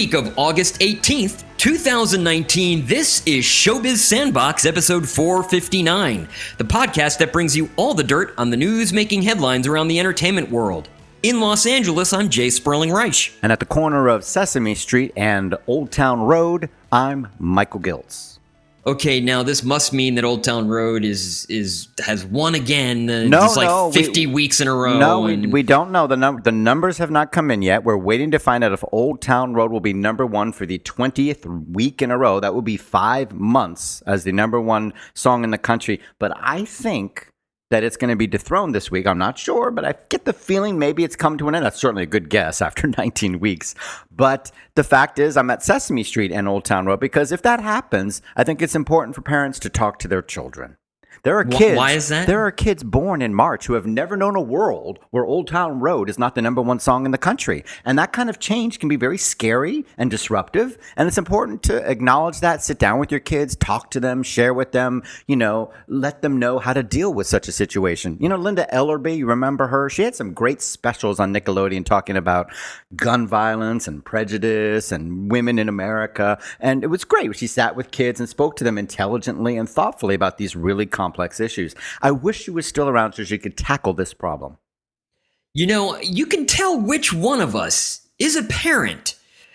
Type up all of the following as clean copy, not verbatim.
week of August 18th, 2019, this is Showbiz Sandbox, episode 459, the podcast that brings you all the dirt on the news making headlines around the entertainment world. In Los Angeles, I'm Jay Sperling Reich. And at the corner of Sesame Street and Old Town Road, I'm Michael Giltz. Okay, now this must mean that Old Town Road has won again. No, it's like 50 weeks in a row. No, we don't know. The numbers have not come in yet. We're waiting to find out if Old Town Road will be number one for the 20th week in a row. That would be 5 months as the number one song in the country. But I think that it's going to be dethroned this week. I'm not sure, but I get the feeling maybe it's come to an end. That's certainly a good guess after 19 weeks. But the fact is, I'm at Sesame Street and Old Town Road because if that happens, I think it's important for parents to talk to their children. There are kids. Why is that? There are kids born in March who have never known a world where Old Town Road is not the number one song in the country. And that kind of change can be very scary and disruptive. And it's important to acknowledge that, sit down with your kids, talk to them, share with them, let them know how to deal with such a situation. Linda Ellerbee, you remember her? She had some great specials on Nickelodeon talking about gun violence and prejudice and women in America. And it was great. She sat with kids and spoke to them intelligently and thoughtfully about these really complex issues. I wish she was still around so she could tackle this problem. You can tell which one of us is a parent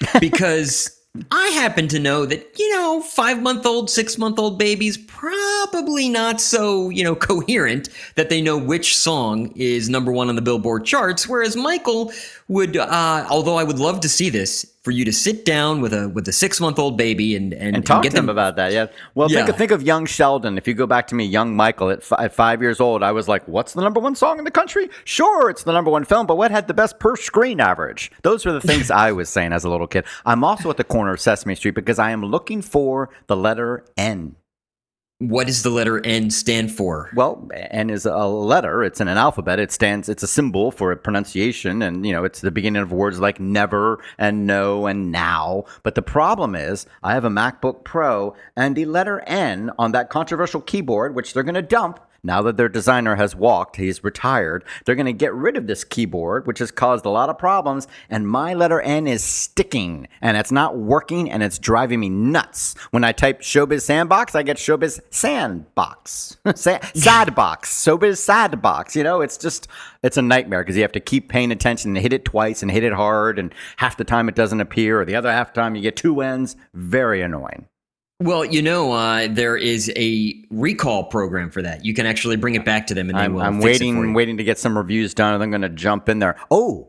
because I happen to know that, 5-month-old, 6-month-old babies probably not so, coherent that they know which song is number one on the Billboard charts. Whereas Michael would, although I would love to see this, for you to sit down with a 6-month-old baby and talk get to them about that. Yeah. Well, Yeah. Think of young Sheldon. If you go back to me, young Michael at 5 years old, I was like, what's the number one song in the country? Sure, it's the number one film, but what had the best per screen average? Those were the things I was saying as a little kid. I'm also at the corner of Sesame Street because I am looking for the letter N. What does the letter N stand for? Well, N is a letter. It's in an alphabet. It's a symbol for a pronunciation. And, it's the beginning of words like never and no and now. But the problem is I have a MacBook Pro and the letter N on that controversial keyboard, which they're going to dump. Now that their designer has walked, he's retired, they're going to get rid of this keyboard, which has caused a lot of problems, and my letter N is sticking, and it's not working, and it's driving me nuts. When I type Showbiz Sandbox, I get Showbiz Sandbox. Sadbox. Showbiz Sadbox. It's a nightmare because you have to keep paying attention and hit it twice and hit it hard, and half the time it doesn't appear, or the other half the time you get two N's. Very annoying. Well, there is a recall program for that. You can actually bring it back to them, and they will fix it for you. waiting to get some reviews done, and I'm going to jump in there.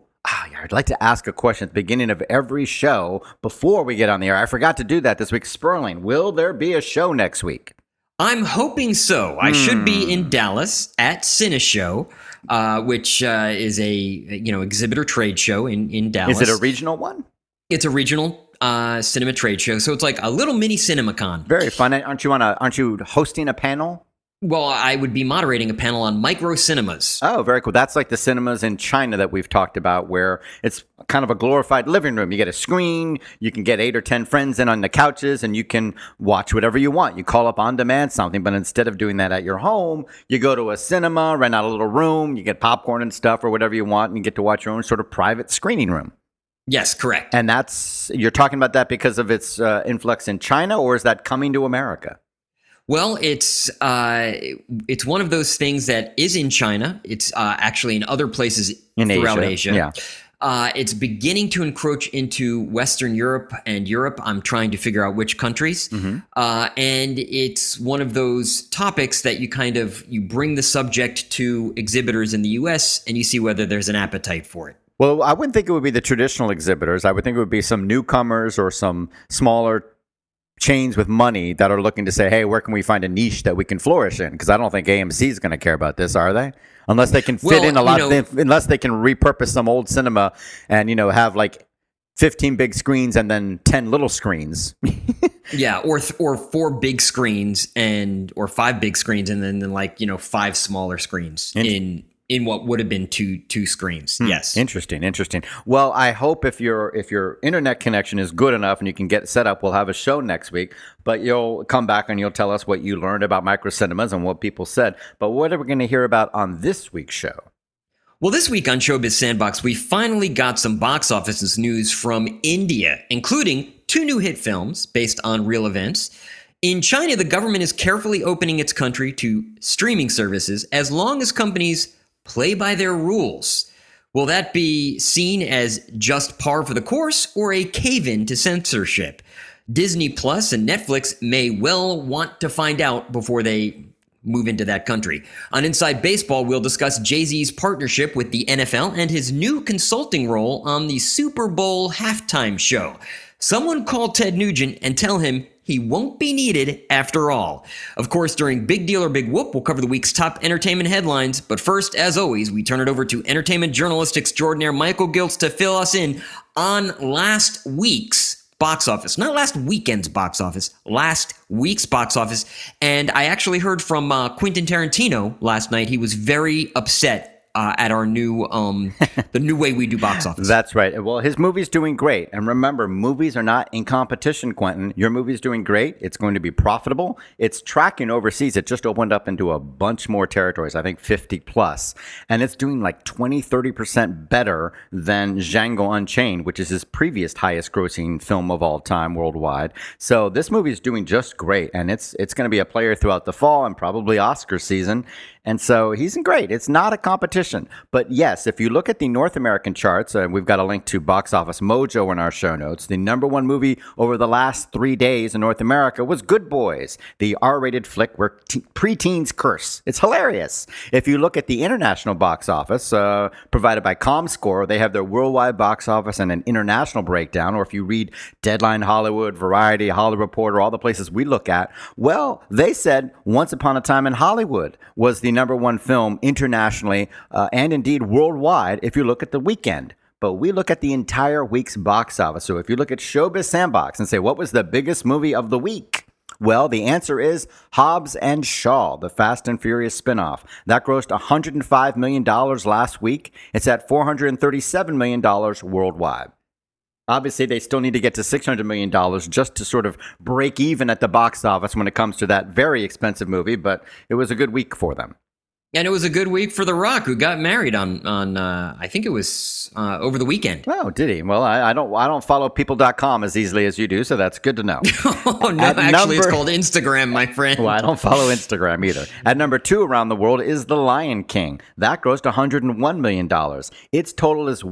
I'd like to ask a question at the beginning of every show before we get on the air. I forgot to do that this week. Sperling, will there be a show next week? I'm hoping so. I should be in Dallas at CineShow, which is a exhibitor trade show in Dallas. Is it a regional one? It's a regional cinema trade show, so it's like a little mini CinemaCon. Very fun. Aren't you hosting a panel? Well, I would be moderating a panel on micro cinemas. Oh, very cool. That's like the cinemas in China that we've talked about, where it's kind of a glorified living room. You get a screen, you can get 8 or 10 friends in on the couches, and you can watch whatever you want. You call up on demand something, but instead of doing that at your home, you go to a cinema, rent out a little room, you get popcorn and stuff or whatever you want, and you get to watch your own sort of private screening room. Yes, correct. And you're talking about that because of its influx in China, or is that coming to America? Well, it's one of those things that is in China. It's actually in other places throughout Asia. Yeah. It's beginning to encroach into Western Europe and Europe. I'm trying to figure out which countries. Mm-hmm. And it's one of those topics that you bring the subject to exhibitors in the U.S. and you see whether there's an appetite for it. Well, I wouldn't think it would be the traditional exhibitors. I would think it would be some newcomers or some smaller chains with money that are looking to say, hey, where can we find a niche that we can flourish in? Because I don't think AMC is going to care about this, are they? Unless they can fit in a lot, unless they can repurpose some old cinema and, have like 15 big screens and then 10 little screens. Yeah, or 4 big screens or 5 big screens and then 5 smaller screens in what would have been two screens. Yes. Interesting. Well, I hope if your internet connection is good enough and you can get set up, we'll have a show next week. But you'll come back and you'll tell us what you learned about micro cinemas and what people said. But what are we going to hear about on this week's show? Well, this week on Showbiz Sandbox, we finally got some box office news from India, including 2 new hit films based on real events. In China, the government is carefully opening its country to streaming services as long as companies play by their rules. Will that be seen as just par for the course or a cave-in to censorship? Disney Plus and Netflix may well want to find out before they move into that country. On Inside Baseball, we'll discuss Jay-Z's partnership with the NFL and his new consulting role on the Super Bowl halftime show. Someone call Ted Nugent and tell him he won't be needed after all. Of course, during Big Deal or Big Whoop, we'll cover the week's top entertainment headlines. But first, as always, we turn it over to entertainment journalist extraordinaire Michael Giltz to fill us in on last week's box office. Not last weekend's box office, last week's box office. And I actually heard from Quentin Tarantino last night. He was very upset at our new, the new way we do box office. That's right. Well, his movie's doing great. And remember, movies are not in competition, Quentin. Your movie's doing great. It's going to be profitable. It's tracking overseas. It just opened up into a bunch more territories, I think 50 plus. And it's doing like 20-30% better than Django Unchained, which is his previous highest grossing film of all time worldwide. So this movie is doing just great. And it's going to be a player throughout the fall and probably Oscar season. And so he's great. It's not a competition. But yes, if you look at the North American charts, we've got a link to Box Office Mojo in our show notes. The number one movie over the last 3 days in North America was Good Boys, the R-rated flick where preteens curse. It's hilarious. If you look at the international box office provided by ComScore, they have their worldwide box office and an international breakdown. Or if you read Deadline Hollywood, Variety, Hollywood Reporter, all the places we look at, well, they said Once Upon a Time in Hollywood was the number one film internationally and indeed worldwide if you look at the weekend. But we look at the entire week's box office. So if you look at Showbiz Sandbox and say, what was the biggest movie of the week? Well, the answer is Hobbs and Shaw, the Fast and Furious spinoff. That grossed $105 million last week. It's at $437 million worldwide. Obviously, they still need to get to $600 million just to sort of break even at the box office when it comes to that very expensive movie, but it was a good week for them. And it was a good week for The Rock, who got married on I think it was over the weekend. Oh, did he? Well, I don't follow people.com as easily as you do, so that's good to know. Oh, no, actually, it's called Instagram, my friend. Well, I don't follow Instagram either. At number 2 around the world is The Lion King. That grossed $101 million. Its total is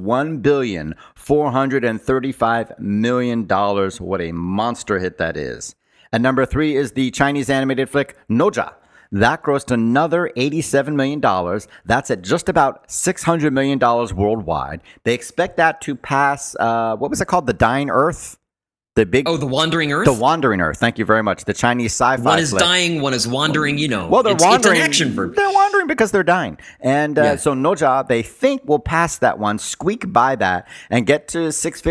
$1,435 million. What a monster hit that is. At number 3 is the Chinese animated flick Noja. That grossed another $87 million. That's at just about $600 million worldwide. They expect that to pass, what was it called? The Dying Earth? The Wandering Earth? The Wandering Earth. Thank you very much. The Chinese sci-fi One is flick. dying, one is wandering, you know. Well, they're wandering. It's an action verb. They're wandering because they're dying. And so Noja, they think will pass that one, squeak by that, and get to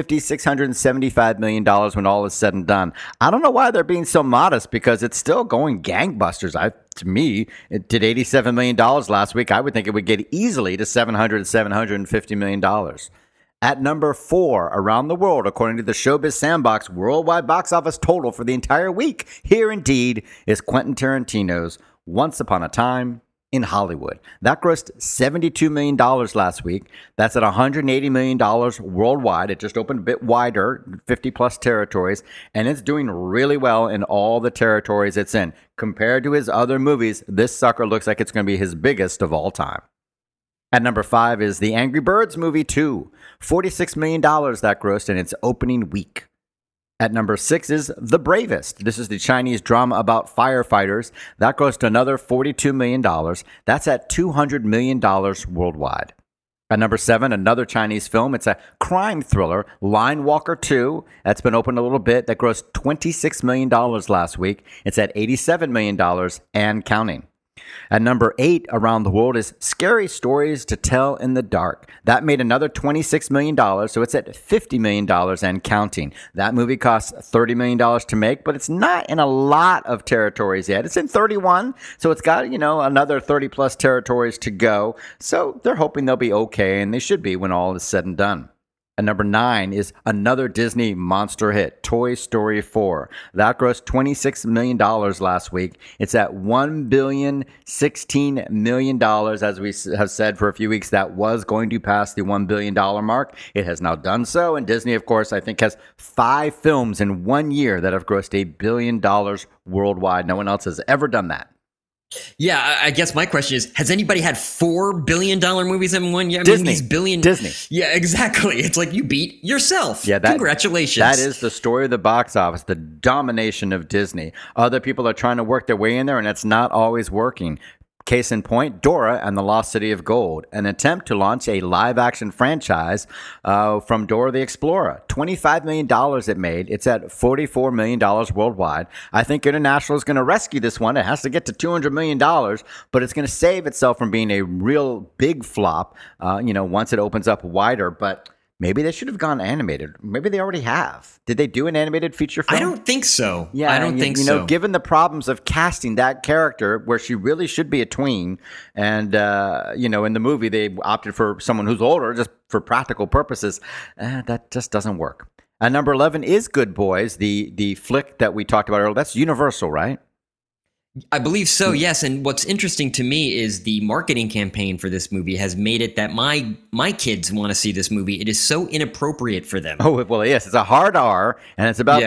$675 million when all is said and done. I don't know why they're being so modest because it's still going gangbusters. To me, it did $87 million last week. I would think it would get easily to $750 million. At number 4 around the world, according to the Showbiz Sandbox worldwide box office total for the entire week, here indeed is Quentin Tarantino's Once Upon a Time in Hollywood. That grossed $72 million last week. That's at $180 million worldwide. It just opened a bit wider, 50 plus territories, and it's doing really well in all the territories it's in. Compared to his other movies, this sucker looks like it's going to be his biggest of all time. At number 5 is the Angry Birds movie 2. $46 million that grossed in its opening week. At number 6 is The Bravest. This is the Chinese drama about firefighters. That grossed another $42 million. That's at $200 million worldwide. At number 7, another Chinese film. It's a crime thriller, Line Walker 2. That's been open a little bit. That grossed $26 million last week. It's at $87 million and counting. At number 8 around the world is Scary Stories to Tell in the Dark. That made another $26 million, so it's at $50 million and counting. That movie costs $30 million to make, but it's not in a lot of territories yet. It's in 31, so it's got, another 30 plus territories to go. So they're hoping they'll be okay, and they should be when all is said and done. At number 9 is another Disney monster hit, Toy Story 4. That grossed $26 million last week. It's at $1,016 million. As we have said for a few weeks, that was going to pass the $1 billion mark. It has now done so. And Disney, of course, I think has 5 films in 1 year that have grossed $1 billion worldwide. No one else has ever done that. Yeah, I guess my question is, has anybody had $4 billion movies in 1 year? Disney. Disney. Yeah, exactly. It's like you beat yourself. Yeah, congratulations. That is the story of the box office, the domination of Disney. Other people are trying to work their way in there, and it's not always working. Case in point, Dora and the Lost City of Gold, an attempt to launch a live-action franchise from Dora the Explorer. $25 million it made. It's at $44 million worldwide. I think International is going to rescue this one. It has to get to $200 million, but it's going to save itself from being a real big flop, once it opens up wider. But maybe they should have gone animated. Maybe they already have. Did they do an animated feature film? I don't think so. Yeah, I don't think so. Given the problems of casting that character where she really should be a tween, and, in the movie they opted for someone who's older just for practical purposes, that just doesn't work. Number 11 is Good Boys, the flick that we talked about earlier. That's Universal, right? I believe so, yes. And what's interesting to me is the marketing campaign for this movie has made it that my kids want to see this movie. It is so inappropriate for them. Oh, well, yes. It's a hard R, and it's about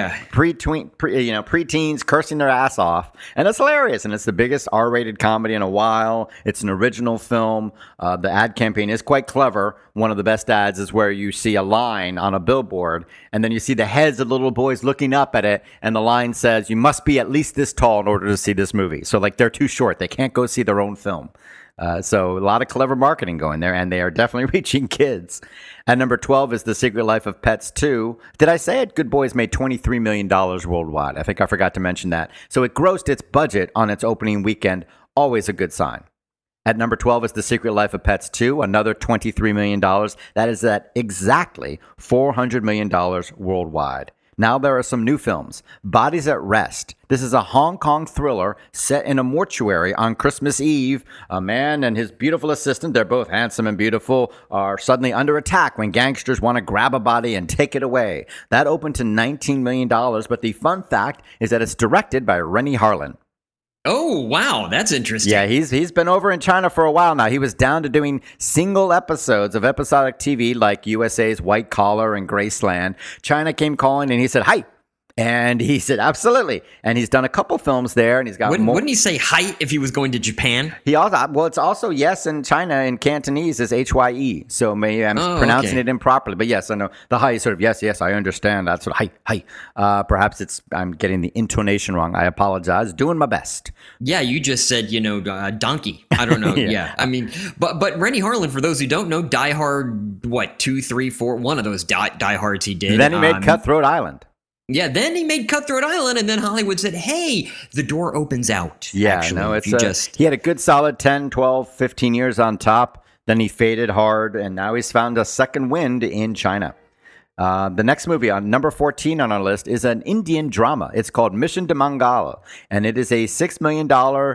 preteens cursing their ass off. And it's hilarious, and it's the biggest R-rated comedy in a while. It's an original film. The ad campaign is quite clever. One of the best ads is where you see a line on a billboard, and then you see the heads of little boys looking up at it, and the line says, "You must be at least this tall in order to see this movie." So they're too short. They can't go see their own film. So a lot of clever marketing going there, and they are definitely reaching kids. At number 12 is The Secret Life of Pets 2. Did I say it? Good Boys made $23 million worldwide. I think I forgot to mention that. So it grossed its budget on its opening weekend. Always a good sign. At number 12 is The Secret Life of Pets 2, another $23 million. That is at exactly $400 million worldwide. Now there are some new films. Bodies at Rest. This is a Hong Kong thriller set in a mortuary on Christmas Eve. A man and his beautiful assistant, they're both handsome and beautiful, are suddenly under attack when gangsters want to grab a body and take it away. That opened to $19 million, but the fun fact is that it's directed by Rennie Harlin. Oh, wow. That's interesting. Yeah, he's been over in China for a while now. He was down to doing single episodes of episodic TV like USA's White Collar and Graceland. China came calling and he said, "Hi." And he said, "Absolutely." And he's done a couple films there, and he's got more. Wouldn't he say "hi" if he was going to Japan? He also, it's also yes in China. In Cantonese is HYE. So maybe I'm pronouncing it improperly, but yes, I know the "hi" is sort of yes, I understand. That's sort of hi. Perhaps I'm getting the intonation wrong. I apologize. Doing my best. Yeah, you just said donkey. I don't know. Yeah, I mean, but Rennie Harlin, for those who don't know, Die Hard, 2, 3, 4, one of those Die Hards he did. Then he made Cutthroat Island. Yeah, then he made Cutthroat Island, and then Hollywood said, "Hey, the door opens out." Yeah, actually, he had a good solid 10, 12, 15 years on top. Then he faded hard, and now he's found a second wind in China. The next movie on number 14 on our list is an Indian drama. It's called Mission to Mangala, and it is a $6 million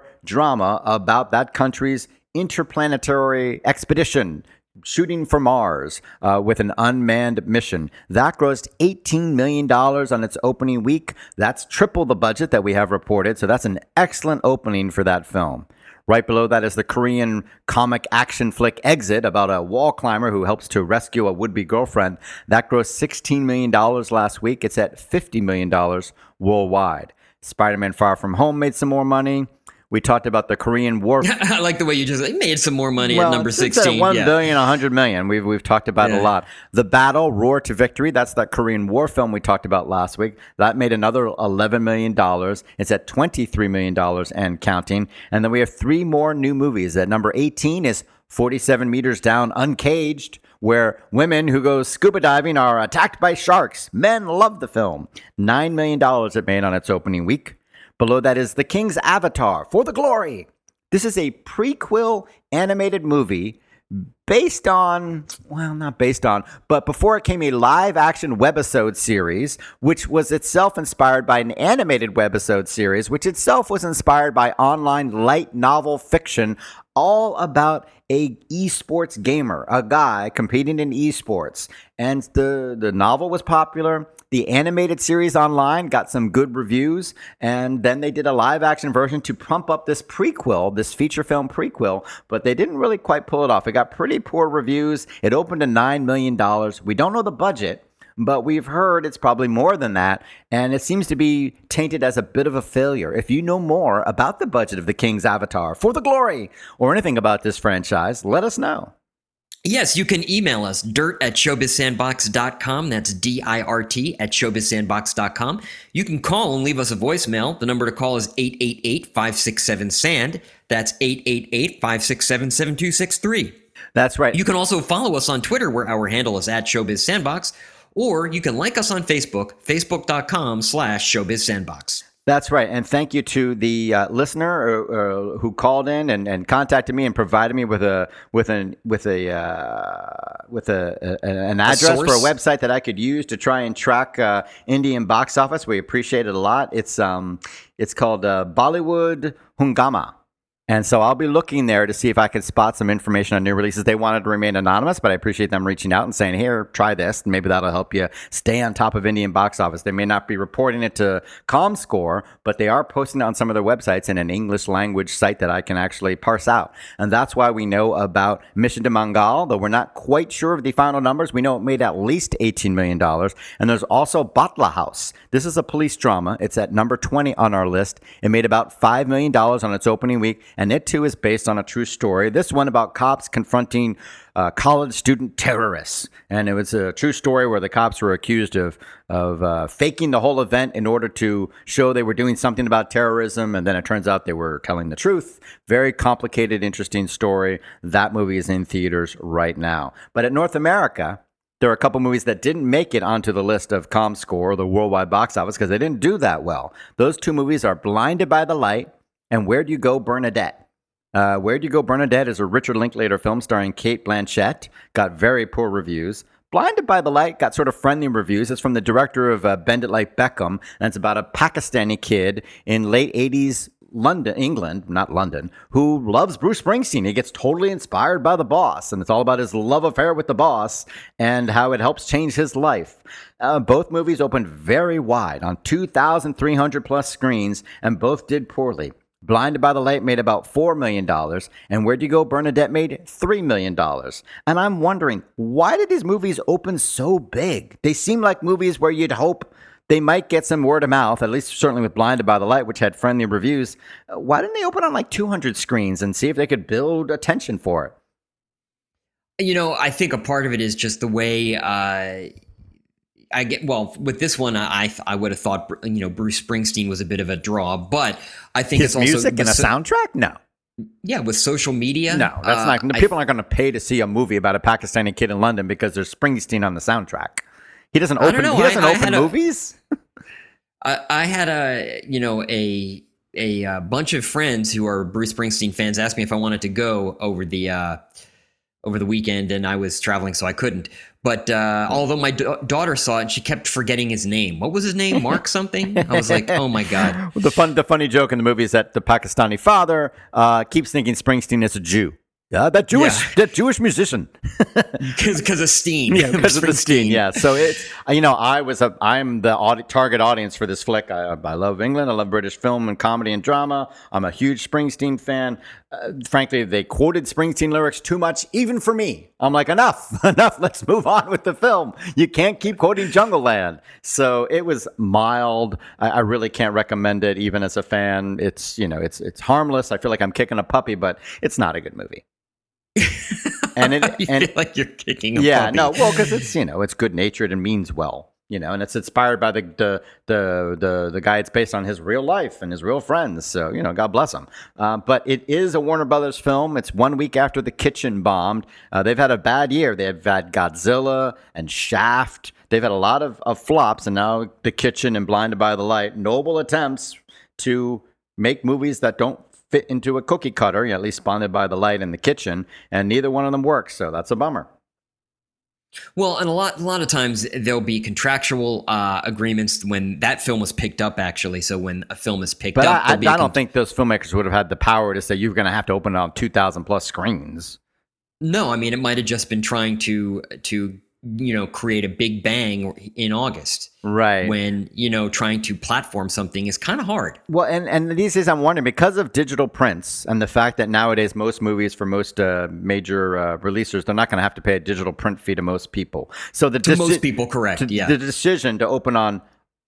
drama about that country's interplanetary expedition, shooting for Mars with an unmanned mission. That grossed $18 million on its opening week. That's triple the budget that we have reported, so that's an excellent opening for that film. Right below that is the Korean comic action flick Exit, about a wall climber who helps to rescue a would-be girlfriend. That grossed $16 million last week. It's at $50 million worldwide. Spider-Man Far From Home made some more money. We talked about the Korean War. I like the way you just made some more money at number 16. It's at $1 billion, $100 million. We've talked about it a lot. The Battle, Roar to Victory. That's that Korean War film we talked about last week. That made another $11 million. It's at $23 million and counting. And then we have 3 more new movies. At number 18 is 47 Meters Down, Uncaged, where women who go scuba diving are attacked by sharks. Men love the film. $9 million it made on its opening week. Below that is The King's Avatar, For the Glory. This is a prequel animated movie based on, well, not based on, but before it came a live-action webisode series, which was itself inspired by an animated webisode series, which itself was inspired by online light novel fiction, all about a esports gamer, a guy competing in esports. And the novel was popular. The animated series online got some good reviews, and then they did a live action version to pump up this prequel, this feature film prequel, but they didn't really quite pull it off. It got pretty poor reviews. It opened to $9 million. We don't know the budget, but we've heard it's probably more than that, and it seems to be tainted as a bit of a failure. If you know more about the budget of The King's Avatar, For the Glory, or anything about this franchise, let us know. Yes, you can email us, dirt@showbizsandbox.com. That's DIRT@showbizsandbox.com. You can call and leave us a voicemail. The number to call is 888-567-SAND. That's 888-567-7263. That's right. You can also follow us on Twitter, where our handle is @showbizsandbox, or you can like us on Facebook, facebook.com/showbizsandbox. That's right, and thank you to the listener who called in and contacted me and provided me with an address for a website that I could use to try and track Indian box office. We appreciate it a lot. It's called Bollywood Hungama. And so I'll be looking there to see if I can spot some information on new releases. They wanted to remain anonymous, but I appreciate them reaching out and saying, here, try this. And maybe that'll help you stay on top of Indian box office. They may not be reporting it to ComScore, but they are posting it on some of their websites in an English language site that I can actually parse out. And that's why we know about Mission to Mangal, though we're not quite sure of the final numbers. We know it made at least $18 million. And there's also Batla House. This is a police drama. It's at number 20 on our list. It made about $5 million on its opening week. And it, too, is based on a true story. This one about cops confronting college student terrorists. And it was a true story where the cops were accused of faking the whole event in order to show they were doing something about terrorism. And then it turns out they were telling the truth. Very complicated, interesting story. That movie is in theaters right now. But at North America, there are a couple movies that didn't make it onto the list of ComScore, the worldwide box office, because they didn't do that well. Those two movies are Blinded by the Light and Where Do You Go, Bernadette? Where Do You Go, Bernadette is a Richard Linklater film starring Cate Blanchett. Got very poor reviews. Blinded by the Light got sort of friendly reviews. It's from the director of Bend It Like Beckham, and it's about a Pakistani kid in late 80s England, not London, who loves Bruce Springsteen. He gets totally inspired by the boss, and it's all about his love affair with the boss and how it helps change his life. Both movies opened very wide on 2,300 plus screens, and both did poorly. Blinded by the Light made about $4 million, and Where'd You Go, Bernadette made $3 million. And I'm wondering, why did these movies open so big? They seem like movies where you'd hope they might get some word of mouth, at least certainly with Blinded by the Light, which had friendly reviews. Why didn't they open on like 200 screens and see if they could build attention for it? You know, I think a part of it is just the way with this one, I would have thought, Bruce Springsteen was a bit of a draw, but I think his it's also music and a soundtrack. No, yeah, with social media. No, that's not. People aren't going to pay to see a movie about a Pakistani kid in London because there's Springsteen on the soundtrack. He doesn't open. He doesn't open movies. I had a bunch of friends who are Bruce Springsteen fans asked me if I wanted to go over the weekend, and I was traveling, so I couldn't. But although my daughter saw it, and she kept forgetting his name. What was his name? Mark something? I was like, oh my God. The funny joke in the movie is that the Pakistani father keeps thinking Springsteen is a Jew. Yeah, that Jewish musician. Because of Steen. Yeah, because of the Steen. Yeah. So it's, I'm the target audience for this flick. I love England. I love British film and comedy and drama. I'm a huge Springsteen fan. Frankly, they quoted Springsteen lyrics too much, even for me. I'm like, enough. Let's move on with the film. You can't keep quoting Jungle Land. So it was mild. I really can't recommend it, even as a fan. It's harmless. I feel like I'm kicking a puppy, but it's not a good movie. And you feel like you're kicking a puppy. Yeah, no, well, because it's good natured and means well, and it's inspired by the guy it's based on his real life and his real friends. So God bless him. But it is a Warner Brothers film. It's 1 week after The Kitchen bombed. They've had a bad year. They've had Godzilla and Shaft. They've had a lot of flops, and now The Kitchen and Blinded by the Light. Noble attempts to make movies that don't fit into a cookie cutter, at least Blinded by the Light and The Kitchen, and neither one of them works, so that's a bummer. Well, and a lot of times there'll be contractual agreements when that film was picked up. Actually, so when a film is picked But up, I don't think those filmmakers would have had the power to say you're going to have to open it on 2,000 plus screens. No, I mean it might have just been trying to create a big bang in August, right? When trying to platform something is kind of hard. Well, and these days I'm wondering, because of digital prints and the fact that nowadays most movies for most major releasers, they're not going to have to pay a digital print fee to most people. So most people, correct? Yeah, the decision to open on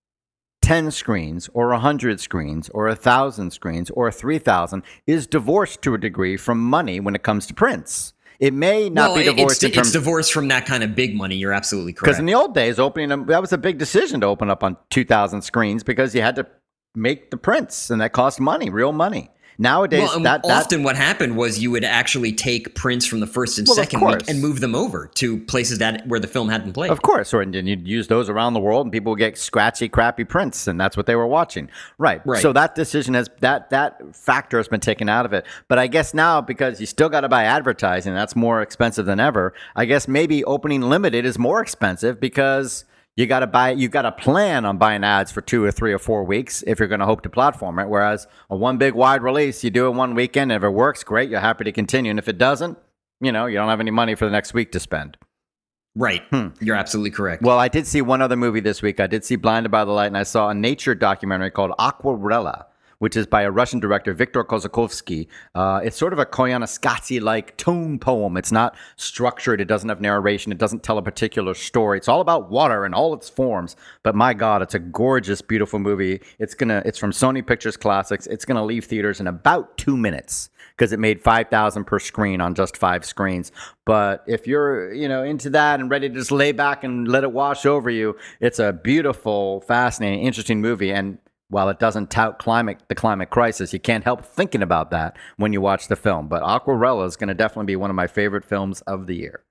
10 screens or 100 screens or 1,000 screens or 3,000 is divorced to a degree from money when it comes to prints. It may not be divorced. It's divorced from that kind of big money. You're absolutely correct. Because in the old days, opening them, that was a big decision to open up on 2,000 screens because you had to make the prints, and that cost money, real money. Nowadays, often what happened was you would actually take prints from the first and second week and move them over to places where the film hadn't played. Of course, and you'd use those around the world, and people would get scratchy, crappy prints, and that's what they were watching. Right. So that decision that factor has been taken out of it. But I guess now, because you still got to buy advertising, that's more expensive than ever. I guess maybe opening limited is more expensive because you got to plan on buying ads for 2 or 3 or 4 weeks if you're going to hope to platform it. Whereas a one big wide release, you do it one weekend. And if it works, great. You're happy to continue. And if it doesn't, you don't have any money for the next week to spend. Right. You're absolutely correct. Well, I did see one other movie this week. I did see Blinded by the Light, and I saw a nature documentary called Aquarella, which is by a Russian director, Viktor Kozakovsky. It's sort of a Koyaanisqatsi-like tone poem. It's not structured. It doesn't have narration. It doesn't tell a particular story. It's all about water in all its forms. But my God, it's a gorgeous, beautiful movie. It's from Sony Pictures Classics. It's gonna leave theaters in about 2 minutes because it made $5,000 per screen on just 5 screens. But if you're into that and ready to just lay back and let it wash over you, it's a beautiful, fascinating, interesting movie. And while it doesn't tout the climate crisis, you can't help thinking about that when you watch the film. But Aquarella is going to definitely be one of my favorite films of the year.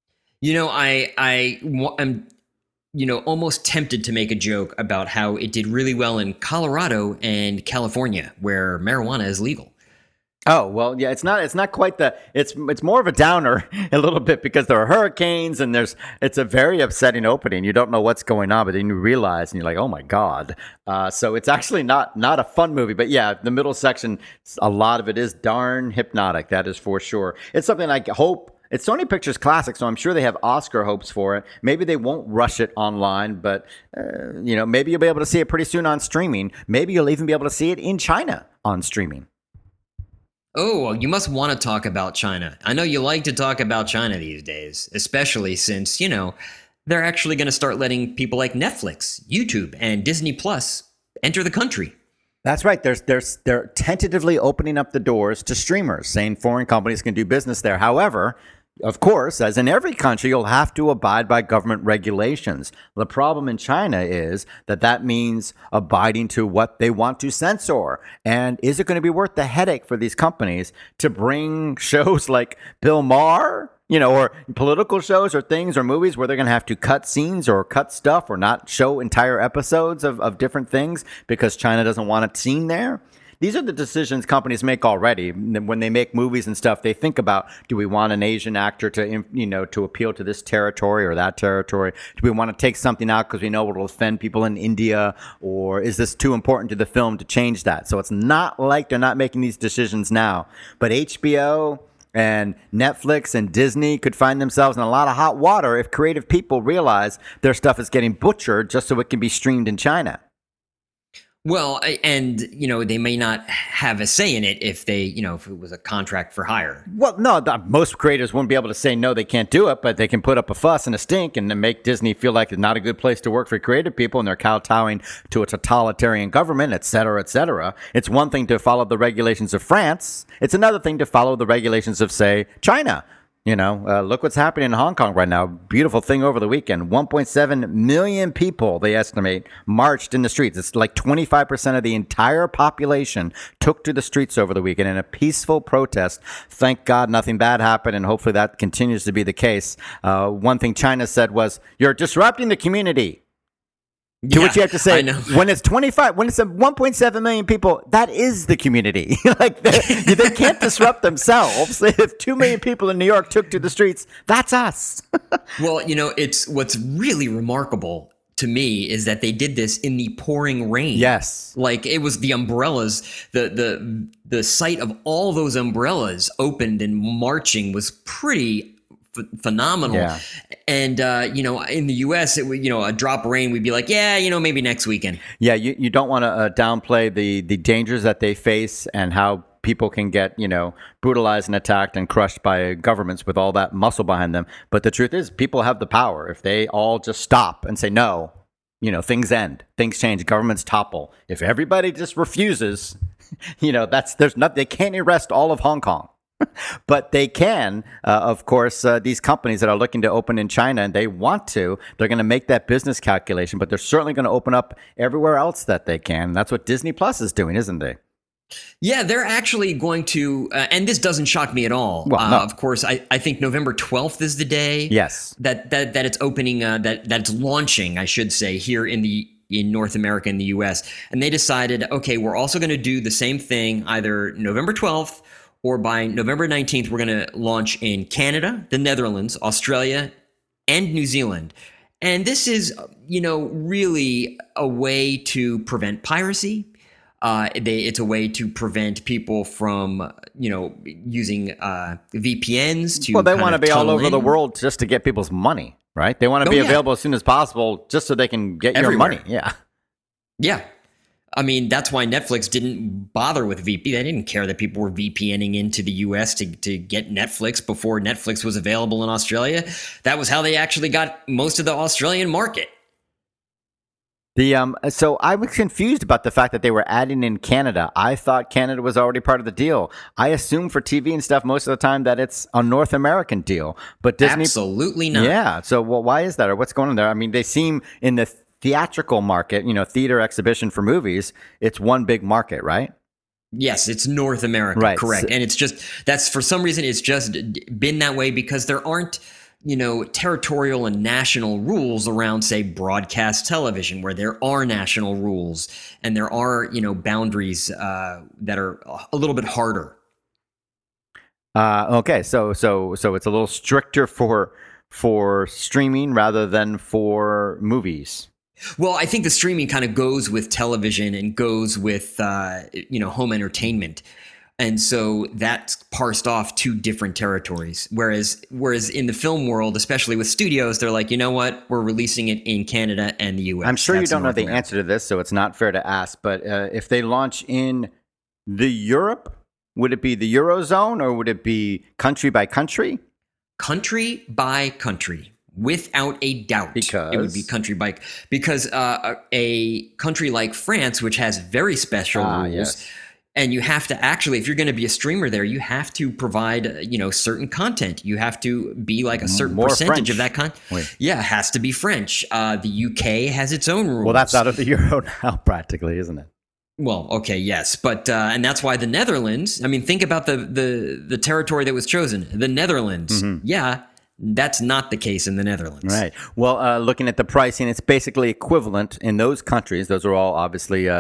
I'm almost tempted to make a joke about how it did really well in Colorado and California, where marijuana is legal. Oh, well, yeah, it's not quite it's more of a downer a little bit because there are hurricanes and it's a very upsetting opening. You don't know what's going on, but then you realize and you're like, oh my God. So it's actually not a fun movie, but yeah, the middle section, a lot of it is darn hypnotic. That is for sure. It's something I hope. It's Sony Pictures Classic, so I'm sure they have Oscar hopes for it. Maybe they won't rush it online, but maybe you'll be able to see it pretty soon on streaming. Maybe you'll even be able to see it in China on streaming. Oh, well, you must want to talk about China. I know you like to talk about China these days, especially since, they're actually going to start letting people like Netflix, YouTube, and Disney Plus enter the country. That's right. They're tentatively opening up the doors to streamers, saying foreign companies can do business there. However, of course, as in every country, you'll have to abide by government regulations. The problem in China is that means abiding to what they want to censor. And is it going to be worth the headache for these companies to bring shows like Bill Maher, or political shows or things or movies where they're going to have to cut scenes or cut stuff or not show entire episodes of different things because China doesn't want it seen there? These are the decisions companies make already. When they make movies and stuff, they think about, do we want an Asian actor to appeal to this territory or that territory? Do we want to take something out because we know it will offend people in India? Or is this too important to the film to change that? So it's not like they're not making these decisions now. But HBO and Netflix and Disney could find themselves in a lot of hot water if creative people realize their stuff is getting butchered just so it can be streamed in China. Well, and, they may not have a say in it if if it was a contract for hire. Well, no, most creators wouldn't be able to say, no, they can't do it, but they can put up a fuss and a stink and then make Disney feel like it's not a good place to work for creative people and they're kowtowing to a totalitarian government, et cetera, et cetera. It's one thing to follow the regulations of France. It's another thing to follow the regulations of, say, China. Look what's happening in Hong Kong right now. Beautiful thing over the weekend. 1.7 million people, they estimate, marched in the streets. It's like 25% of the entire population took to the streets over the weekend in a peaceful protest. Thank God nothing bad happened, and hopefully that continues to be the case. One thing China said was, you're disrupting the community. To which you have to I say, know. when it's 25, when it's 1.7 million people, that is the community. Like they can't disrupt themselves. If 2 million people in New York took to the streets, that's us. Well, it's what's really remarkable to me is that they did this in the pouring rain. Yes. Like it was the umbrellas, the sight of all those umbrellas opened and marching was pretty phenomenal. Yeah. And in the US, a drop of rain, we'd be like, yeah, maybe next weekend. Yeah, you don't want to downplay the dangers that they face and how people can get, brutalized and attacked and crushed by governments with all that muscle behind them. But the truth is, people have the power. If they all just stop and say no, things end, things change, governments topple. If everybody just refuses, they can't arrest all of Hong Kong. But they can, of course, these companies that are looking to open in China and they want to, they're going to make that business calculation, but they're certainly going to open up everywhere else that they can. That's what Disney Plus is doing, isn't they? Yeah, they're actually going to, and this doesn't shock me at all. Well, no. Of course, I think November 12th is the day. Yes. That it's opening, that it's launching, I should say, here in North America and the US. And they decided, okay, we're also going to do the same thing either November 12th or by November 19th, we're going to launch in Canada, the Netherlands, Australia, and New Zealand. And this is, really a way to prevent piracy. It's a way to prevent people from, using VPNs to. Well, they want to be all over in. the world just to get people's money, right? They want to be available as soon as possible just so they can get Everywhere. your money. Yeah. Yeah. I mean, that's why Netflix didn't bother with VP. They didn't care that people were VPNing into the US to get Netflix before Netflix was available in Australia. That was how they actually got most of the Australian market. So I was confused about the fact that they were adding in Canada. I thought Canada was already part of the deal. I assume for TV and stuff most of the time that it's a North American deal, but Disney Absolutely not. Yeah. So why is that, or what's going on there? I mean, they seem in the theatrical market, theater exhibition for movies, it's one big market, right? Yes, it's North America, right. Correct. And that's for some reason it's just been that way because there aren't, territorial and national rules around, say, broadcast television, where there are national rules and there are, boundaries that are a little bit harder. Okay, so it's a little stricter for streaming rather than for movies. Well, I think the streaming kind of goes with television and goes with home entertainment. And so that's parsed off two different territories. Whereas in the film world, especially with studios, they're like, you know what? We're releasing it in Canada and the US. I'm sure That's you don't know North the America. answer to this, so it's not fair to ask. But if they launch in the Europe, would it be the Eurozone or would it be country by country? Country by country. Without a doubt, Because? it would be because a country like France, which has very special rules, yes. and you have to actually, if you're going to be a streamer there, you have to provide certain content. You have to be like a certain More percentage French. of that content. Wait. Yeah, it has to be French. The UK has its own rules. Well, that's out of the Euro now, practically, isn't it? Well, okay, yes, but and that's why the Netherlands. I mean, think about the territory that was chosen, the Netherlands. Mm-hmm. Yeah. That's not the case in the Netherlands. Right. Well, looking at the pricing, it's basically equivalent in those countries. Those are all obviously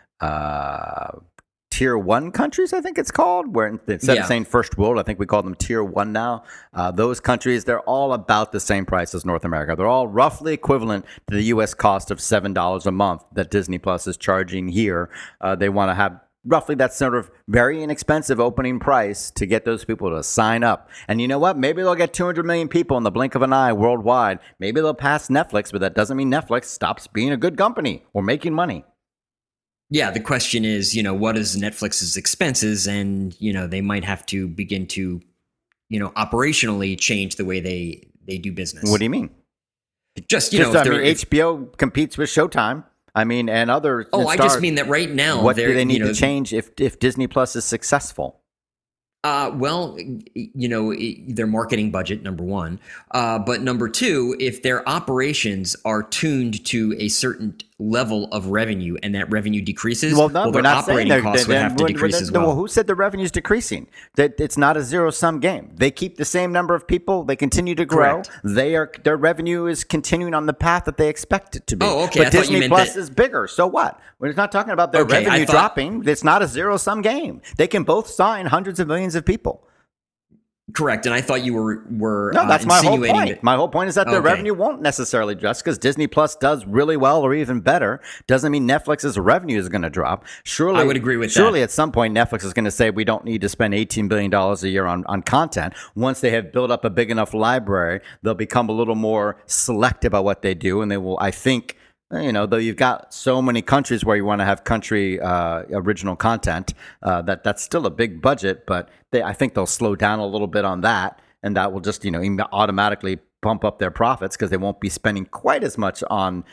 tier one countries, I think it's called, where instead of saying first world, I think we call them tier one now. Those countries, they're all about the same price as North America. They're all roughly equivalent to the U.S. cost of $7 a month that Disney Plus is charging here. They want to have roughly that sort of very inexpensive opening price to get those people to sign up. And you know what? Maybe they'll get 200 million people in the blink of an eye worldwide. Maybe they'll pass Netflix, but that doesn't mean Netflix stops being a good company or making money. Yeah, the question is, what is Netflix's expenses? And, they might have to begin to, operationally change the way they do business. What do you mean? Just, HBO competes with Showtime. I mean, and other Oh, stars. I just mean that right now. What do they need to change if Disney Plus is successful? Well, their marketing budget, number one. But number two, if their operations are tuned to a certain level of revenue and that revenue decreases, Well, no, we're their not saying operating costs would have to decrease as well. Who said the revenue is decreasing? That it's not a zero-sum game. They keep the same number of people. They continue to grow. Correct. Their revenue is continuing on the path that they expect it to be. Oh, okay. But I thought you Disney meant Plus that- is bigger. So what? We're not talking about their Okay, revenue dropping. It's not a zero-sum game. They can both sign hundreds of millions of people. Correct, and I thought you were No, that's my whole insinuating point. that- My whole point is that their Okay. revenue won't necessarily just because Disney Plus does really well or even better doesn't mean Netflix's revenue is going to drop. Surely, I would agree with that. Surely, at some point, Netflix is going to say we don't need to spend $18 billion a year on content. Once they have built up a big enough library, they'll become a little more selective about what they do, and they will, I think. Though you've got so many countries where you want to have country original content, that's still a big budget, but I think they'll slow down a little bit on that, and that will just automatically bump up their profits because they won't be spending quite as much on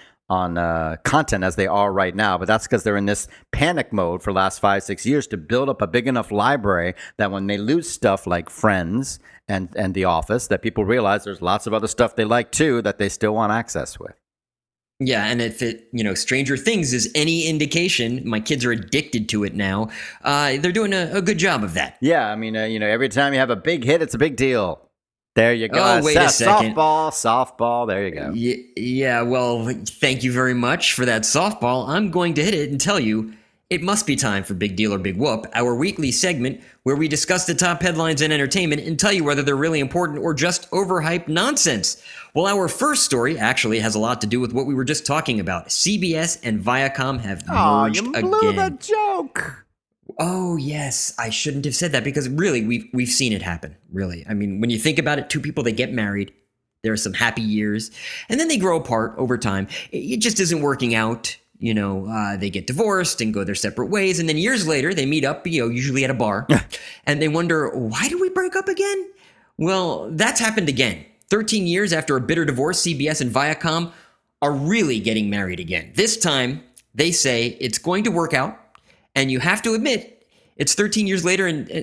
content as they are right now. But that's because they're in this panic mode for the last 5-6 years to build up a big enough library that when they lose stuff like Friends and The Office, that people realize there's lots of other stuff they like too that they still want access with. Yeah, and if Stranger Things is any indication, my kids are addicted to it now. They're doing a good job of that. Yeah, I mean, every time you have a big hit, it's a big deal. There you go. Oh, wait a second. Softball. There you go. Yeah, well, thank you very much for that softball. I'm going to hit it and tell you it must be time for Big Deal or Big Whoop, our weekly segment where we discuss the top headlines in entertainment and tell you whether they're really important or just overhyped nonsense. Well, our first story actually has a lot to do with what we were just talking about. CBS and Viacom have merged you blew again. the joke. Oh, yes. I shouldn't have said that because really, we've seen it happen, really. I mean, when you think about it, two people, they get married. There are some happy years. And then they grow apart over time. It just isn't working out. They get divorced and go their separate ways. And then years later, they meet up, usually at a bar. And they wonder, why did we break up again? Well, that's happened again. 13 years after a bitter divorce, CBS and Viacom are really getting married again. This time, they say it's going to work out. And you have to admit, it's 13 years later, and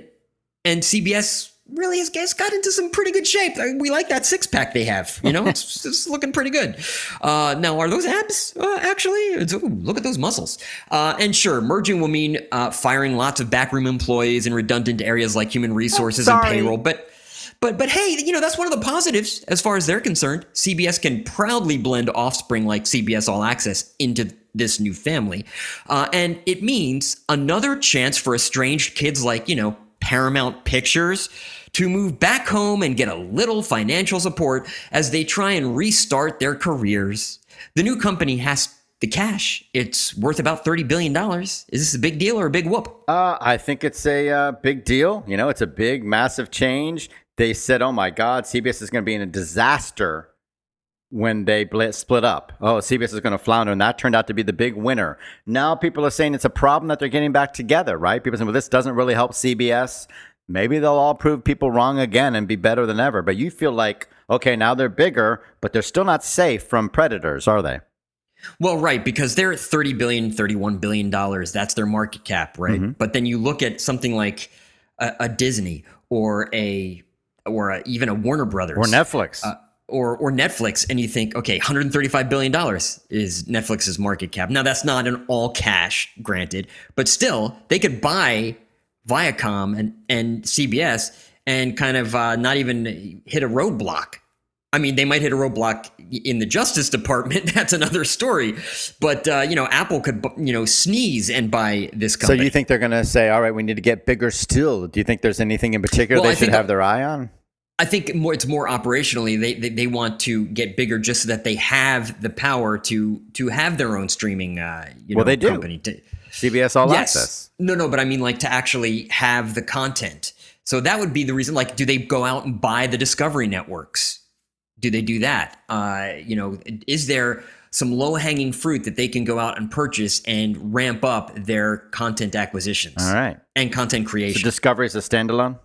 CBS really has got into some pretty good shape. We like that six-pack they have. It's looking pretty good. Now, are those abs, actually? Look at those muscles. And sure, merging will mean firing lots of backroom employees in redundant areas like human resources and payroll. But hey, that's one of the positives as far as they're concerned. CBS can proudly blend offspring like CBS All Access into this new family. And it means another chance for estranged kids like, Paramount Pictures to move back home and get a little financial support as they try and restart their careers. The new company has the cash. It's worth about $30 billion. Is this a big deal or a big whoop? I think it's a big deal. It's a big, massive change. They said, oh my God, CBS is going to be in a disaster when they split up. Oh, CBS is going to flounder, and that turned out to be the big winner. Now people are saying it's a problem that they're getting back together, right? People saying, well, this doesn't really help CBS. Maybe they'll all prove people wrong again and be better than ever. But you feel like, okay, now they're bigger, but they're still not safe from predators, are they? Well, right, because they're at $30 billion, $31 billion. That's their market cap, right? Mm-hmm. But then you look at something like a Disney or even a Warner Brothers. Or Netflix. Or Netflix, and you think, okay, $135 billion is Netflix's market cap. Now, that's not an all cash, granted, but still, they could buy Viacom and CBS and kind of not even hit a roadblock. I mean, they might hit a roadblock in the Justice Department. That's another story. But, Apple could, sneeze and buy this company. So you think they're going to say, all right, we need to get bigger still? Do you think there's anything in particular they should have their eye on? I think it's more operationally. They want to get bigger just so that they have the power to have their own streaming they do. company. CBS All Access. No, but I mean like to actually have the content. So that would be the reason. Like, do they go out and buy the Discovery networks? Do they do that? Is there some low-hanging fruit that they can go out and purchase and ramp up their content acquisitions? All right. And content creation. So Discovery is a standalone?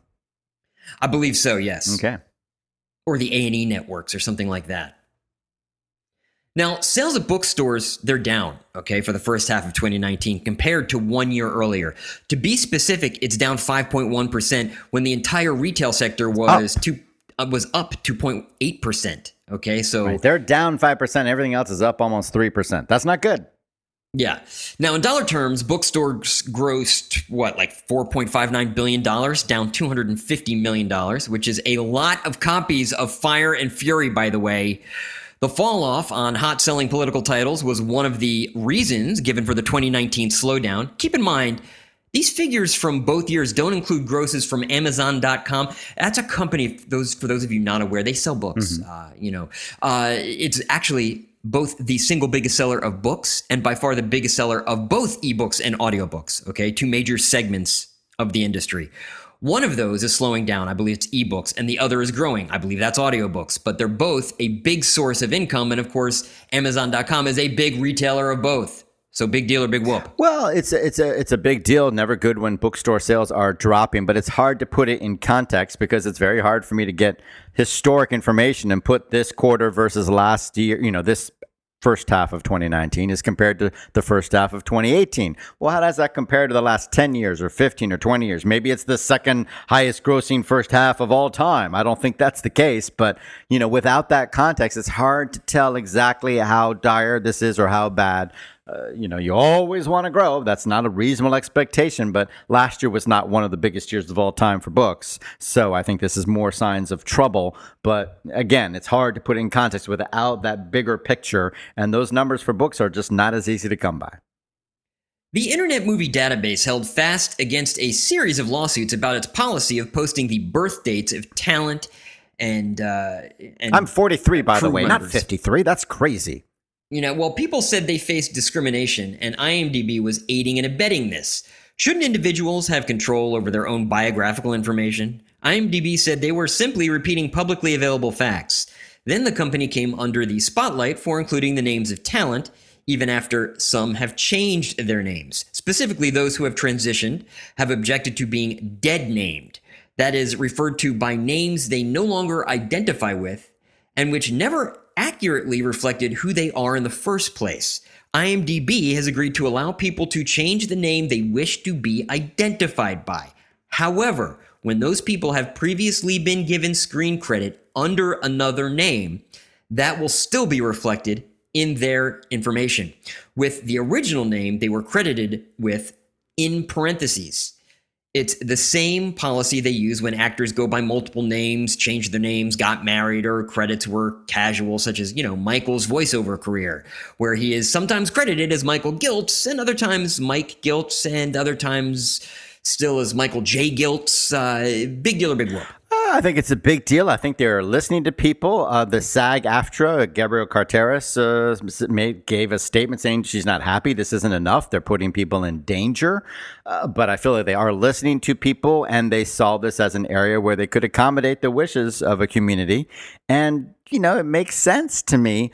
I believe so, yes. Okay. Or the A&E networks or something like that. Now, sales at bookstores, they're down, okay, for the first half of 2019 compared to 1 year earlier. To be specific, it's down 5.1% when the entire retail sector was up 2.8%. Okay, so they're down 5%. Everything else is up almost 3%. That's not good. Yeah. Now, in dollar terms, bookstores grossed what, like $4.59 billion, down $250 million, which is a lot of copies of Fire and Fury, by the way. The fall off on hot selling political titles was one of the reasons given for the 2019 slowdown. Keep in mind, these figures from both years don't include grosses from Amazon.com. That's a company, for those of you not aware, they sell books. It's actually both the single biggest seller of books and by far the biggest seller of both ebooks and audiobooks, okay? Two major segments of the industry. One of those is slowing down. I believe it's ebooks, and the other is growing. I believe that's audiobooks, but they're both a big source of income. And of course, Amazon.com is a big retailer of both. So big deal or big whoop? Well, it's a big deal. Never good when bookstore sales are dropping, but it's hard to put it in context because it's very hard for me to get historic information and put this quarter versus last year, this first half of 2019 is compared to the first half of 2018. Well, how does that compare to the last 10 years or 15 or 20 years? Maybe it's the second highest grossing first half of all time. I don't think that's the case, but without that context, it's hard to tell exactly how dire this is or how bad. You always want to grow. That's not a reasonable expectation, but last year was not one of the biggest years of all time for books. So I think this is more signs of trouble. But again, it's hard to put it in context without that bigger picture. And those numbers for books are just not as easy to come by. The Internet Movie Database held fast against a series of lawsuits about its policy of posting the birth dates of talent and I'm 43, by the way, members. Not 53. That's crazy. People said they faced discrimination, and IMDb was aiding and abetting this. Shouldn't individuals have control over their own biographical information? IMDb said they were simply repeating publicly available facts. Then the company came under the spotlight for including the names of talent, even after some have changed their names. Specifically, those who have transitioned have objected to being dead named. That is, referred to by names they no longer identify with, and which never accurately reflected who they are in the first place. IMDb has agreed to allow people to change the name they wish to be identified by. However, when those people have previously been given screen credit under another name, that will still be reflected in their information, with the original name they were credited with in parentheses. It's the same policy they use when actors go by multiple names, changed their names, got married, or credits were casual, such as, Michael's voiceover career, where he is sometimes credited as Michael Giltz, and other times Mike Giltz, and other times still as Michael J. Giltz. Big deal or big whoop? I think it's a big deal. I think they're listening to people. The SAG-AFTRA, Gabrielle Carteris, gave a statement saying she's not happy. This isn't enough. They're putting people in danger. But I feel like they are listening to people, and they saw this as an area where they could accommodate the wishes of a community. And, it makes sense to me.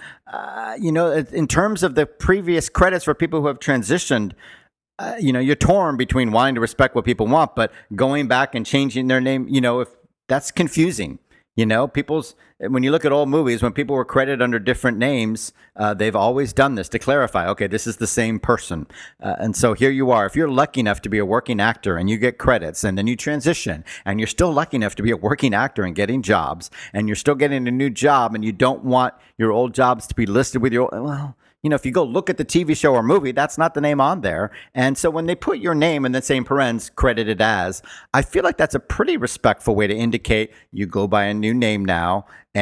In terms of the previous credits for people who have transitioned, you're torn between wanting to respect what people want, but going back and changing their name, if that's confusing. When you look at old movies, when people were credited under different names, they've always done this to clarify, okay, this is the same person. And so here you are. If you're lucky enough to be a working actor and you get credits and then you transition and you're still lucky enough to be a working actor and getting jobs and you're still getting a new job and you don't want your old jobs to be listed with your, if you go look at the TV show or movie, that's not the name on there. And so when they put your name in the same parens, credited as, I feel like that's a pretty respectful way to indicate you go by a new name now.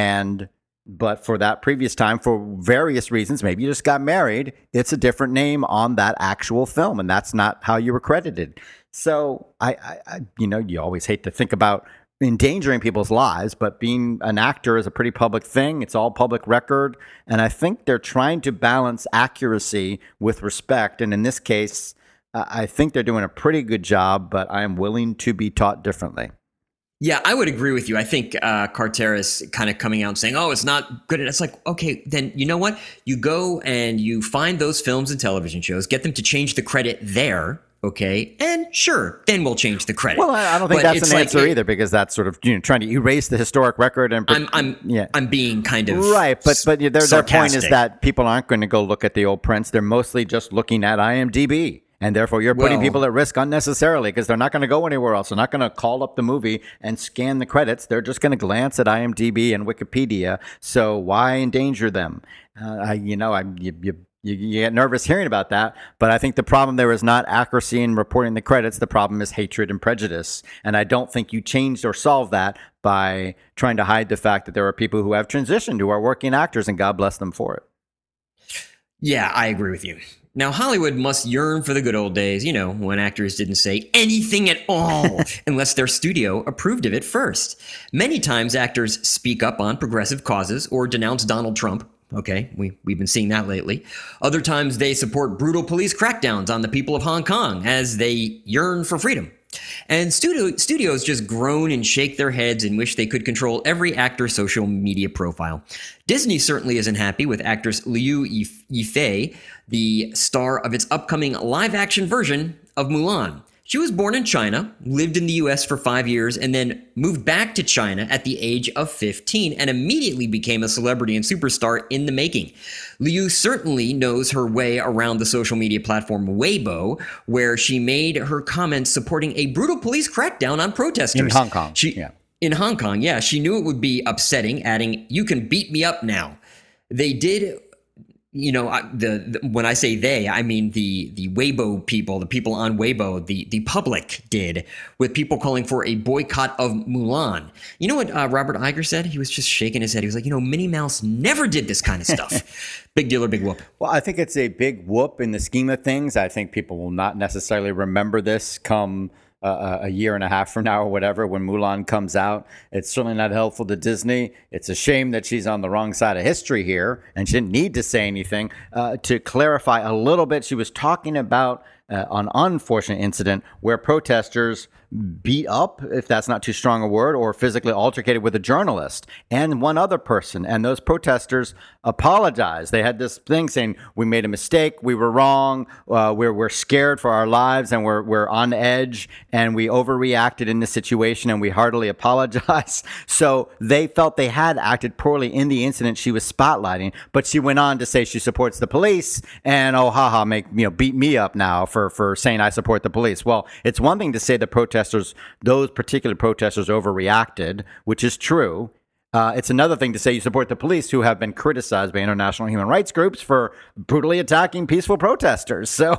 But for that previous time, for various reasons, maybe you just got married, it's a different name on that actual film. And that's not how you were credited. So you always hate to think about endangering people's lives, but being an actor is a pretty public thing. It's all public record. And I think they're trying to balance accuracy with respect. And in this case, I think they're doing a pretty good job, but I am willing to be taught differently. Yeah, I would agree with you. I think Carteris kind of coming out and saying, it's not good. It's like, okay, then you know what? You go and you find those films and television shows, get them to change the credit there. Okay, and sure, then we'll change the credit. Well, I don't think that's an answer either, because that's sort of trying to erase the historic record. And I'm being kind of right, but their point is that people aren't going to go look at the old prints. They're mostly just looking at IMDb, and therefore you're putting people at risk unnecessarily because they're not going to go anywhere else. They're not going to call up the movie and scan the credits. They're just going to glance at IMDb and Wikipedia. So why endanger them? you get nervous hearing about that. But I think the problem there is not accuracy in reporting the credits. The problem is hatred and prejudice. And I don't think you changed or solved that by trying to hide the fact that there are people who have transitioned, who are working actors, and God bless them for it. Yeah, I agree with you. Now, Hollywood must yearn for the good old days, when actors didn't say anything at all unless their studio approved of it first. Many times actors speak up on progressive causes or denounce Donald Trump. Okay, we've been seeing that lately. Other times they support brutal police crackdowns on the people of Hong Kong as they yearn for freedom. And studios just groan and shake their heads and wish they could control every actor's social media profile. Disney certainly isn't happy with actress Liu Yifei, the star of its upcoming live-action version of Mulan. She was born in China, lived in the US for 5 years, and then moved back to China at the age of 15 and immediately became a celebrity and superstar in the making. Liu certainly knows her way around the social media platform Weibo, where she made her comments supporting a brutal police crackdown on protesters. In Hong Kong, In Hong Kong, yeah. She knew it would be upsetting, adding, "You can beat me up now." They did... when I say they, I mean the Weibo people, the people on Weibo, the public did, with people calling for a boycott of Mulan. You know what Robert Iger said? He was just shaking his head. He was like, Minnie Mouse never did this kind of stuff. Big deal or big whoop? Well, I think it's a big whoop in the scheme of things. I think people will not necessarily remember this come a year and a half from now or whatever, when Mulan comes out. It's certainly not helpful to Disney. It's a shame that she's on the wrong side of history here, and she didn't need to say anything. To clarify a little bit, she was talking about an unfortunate incident where protesters beat up, if that's not too strong a word, or physically altercated with a journalist and one other person. And those protesters apologized. They had this thing saying, "We made a mistake. We were wrong. We're scared for our lives, and we're on edge, and we overreacted in this situation, and we heartily apologize." So they felt they had acted poorly in the incident she was spotlighting. But she went on to say she supports the police, and beat me up now for saying I support the police. Well, it's one thing to say the those particular protesters overreacted, which is true. It's another thing to say you support the police, who have been criticized by international human rights groups for brutally attacking peaceful protesters. So,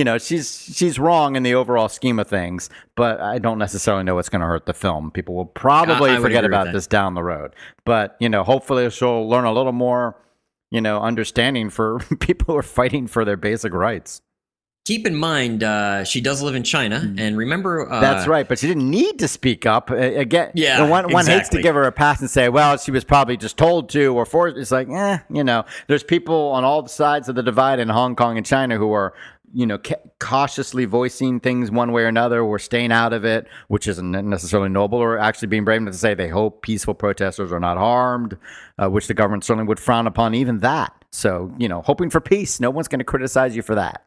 she's wrong in the overall scheme of things, but I don't necessarily know what's going to hurt the film. People will probably forget about this down the road. But, hopefully she'll learn a little more, understanding for people who are fighting for their basic rights. Keep in mind, she does live in China, and remember... That's right, but she didn't need to speak up. Again, yeah, one hates to give her a pass and say, well, she was probably just told to or forced. It's like, there's people on all sides of the divide in Hong Kong and China who are, cautiously voicing things one way or another, or staying out of it, which isn't necessarily noble, or actually being brave enough to say they hope peaceful protesters are not harmed, which the government certainly would frown upon even that. So, hoping for peace, no one's going to criticize you for that.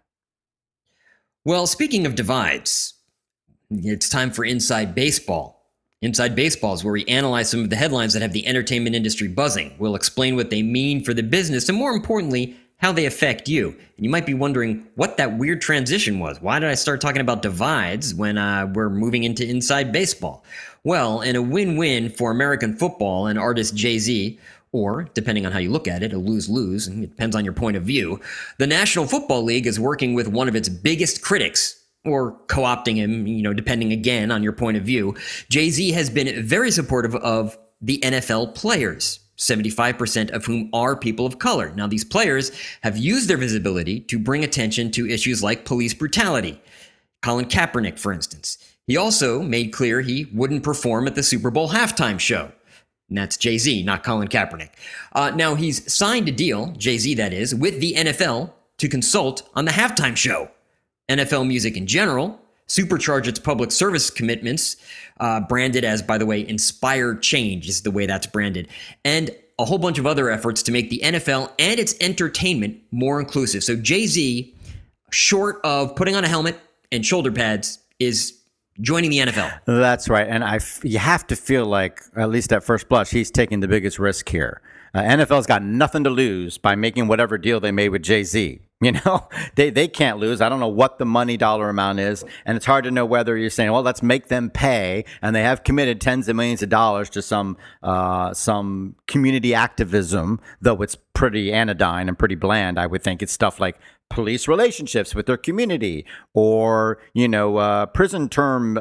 Well, speaking of divides, it's time for Inside Baseball. Inside Baseball is where we analyze some of the headlines that have the entertainment industry buzzing. We'll explain what they mean for the business and, more importantly, how they affect you. And you might be wondering what that weird transition was. Why did I start talking about divides when we're moving into Inside Baseball? Well, in a win-win for American football and artist Jay-Z, or, depending on how you look at it, a lose-lose, and it depends on your point of view, the National Football League is working with one of its biggest critics, or co-opting him, depending again on your point of view. Jay-Z has been very supportive of the NFL players, 75% of whom are people of color. Now, these players have used their visibility to bring attention to issues like police brutality. Colin Kaepernick, for instance. He also made clear he wouldn't perform at the Super Bowl halftime show. And that's Jay-Z, not Colin Kaepernick. Now, he's signed a deal, Jay-Z that is, with the NFL to consult on the halftime show. NFL music in general, supercharge its public service commitments, branded as, by the way, Inspired Change is the way that's branded, and a whole bunch of other efforts to make the NFL and its entertainment more inclusive. So Jay-Z, short of putting on a helmet and shoulder pads, is joining the NFL. That's right. And you have to feel like, at least at first blush, he's taking the biggest risk here. NFL's got nothing to lose by making whatever deal they made with Jay-Z. You know, they can't lose. I don't know what the money dollar amount is. And it's hard to know whether you're saying, well, let's make them pay. And they have committed tens of millions of dollars to some community activism, though it's pretty anodyne and pretty bland. I would think it's stuff like police relationships with their community or, prison term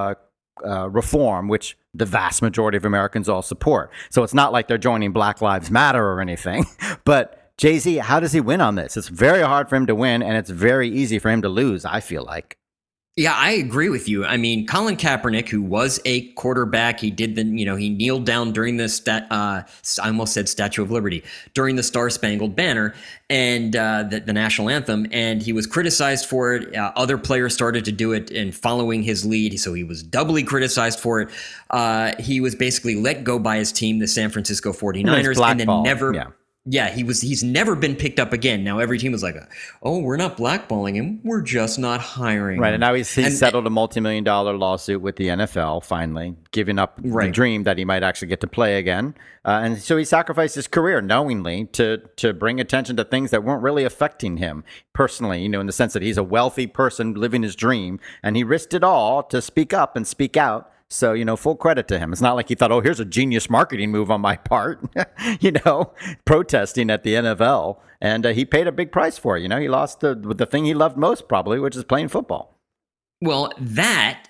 reform, which the vast majority of Americans all support. So it's not like they're joining Black Lives Matter or anything. But Jay-Z, how does he win on this? It's very hard for him to win, and it's very easy for him to lose, I feel like. Yeah, I agree with you. I mean, Colin Kaepernick, who was a quarterback, he did he kneeled down during the I almost said Statue of Liberty, during the Star Spangled Banner and the national anthem, and he was criticized for it. Other players started to do it and following his lead, so he was doubly criticized for it. He was basically let go by his team, the San Francisco 49ers, and then never... Yeah, he's never been picked up again. Now every team was like, oh, we're not blackballing him. We're just not hiring him. Right, and now he's settled a multi-million-dollar lawsuit with the NFL, finally, giving up the dream that he might actually get to play again. And so he sacrificed his career knowingly to bring attention to things that weren't really affecting him personally, in the sense that he's a wealthy person living his dream, and he risked it all to speak up and speak out. So, full credit to him. It's not like he thought, oh, here's a genius marketing move on my part, protesting at the NFL. And he paid a big price for it. He lost the thing he loved most, probably, which is playing football. Well, that,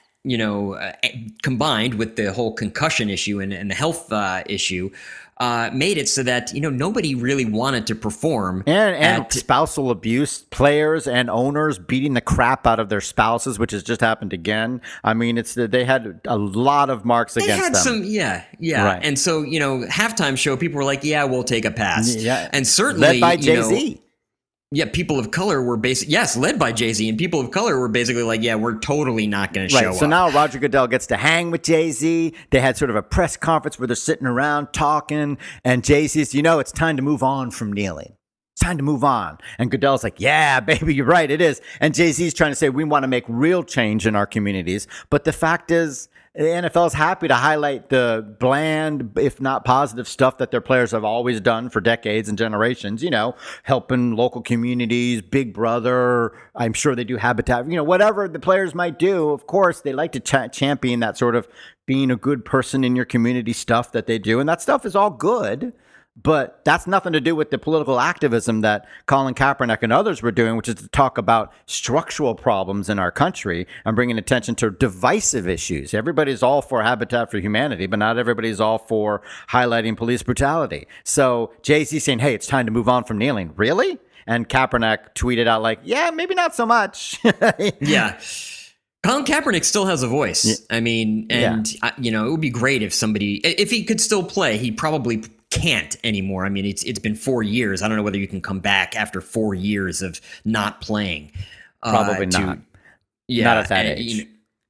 combined with the whole concussion issue and the health issue, made it so that, nobody really wanted to perform. And spousal abuse, players and owners beating the crap out of their spouses, which has just happened again. I mean, they had a lot of marks against them. Yeah. Right. And so, halftime show, people were like, yeah, we'll take a pass. Yeah. And certainly, led by Jay-Z. People of color were led by Jay-Z, and people of color were basically like, yeah, we're totally not going to show up. So now Roger Goodell gets to hang with Jay-Z. They had sort of a press conference where they're sitting around talking, and Jay-Z's, it's time to move on from kneeling. It's time to move on. And Goodell's like, yeah, baby, you're right, it is. And Jay-Z's trying to say, we want to make real change in our communities. But the fact is, the NFL is happy to highlight the bland, if not positive stuff that their players have always done for decades and generations, helping local communities, Big Brother. I'm sure they do Habitat, whatever the players might do. Of course, they like to champion that sort of being a good person in your community stuff that they do. And that stuff is all good. But that's nothing to do with the political activism that Colin Kaepernick and others were doing, which is to talk about structural problems in our country and bringing attention to divisive issues. Everybody's all for Habitat for Humanity, but not everybody's all for highlighting police brutality. So Jay-Z saying, hey, it's time to move on from kneeling. Really? And Kaepernick tweeted out like, yeah, maybe not so much. Yeah. Colin Kaepernick still has a voice. Yeah. I mean, and, it would be great if he could still play. He probably can't anymore. I mean, it's been 4 years. I don't know whether you can come back after 4 years of not playing. Probably not. Yeah, not at that age.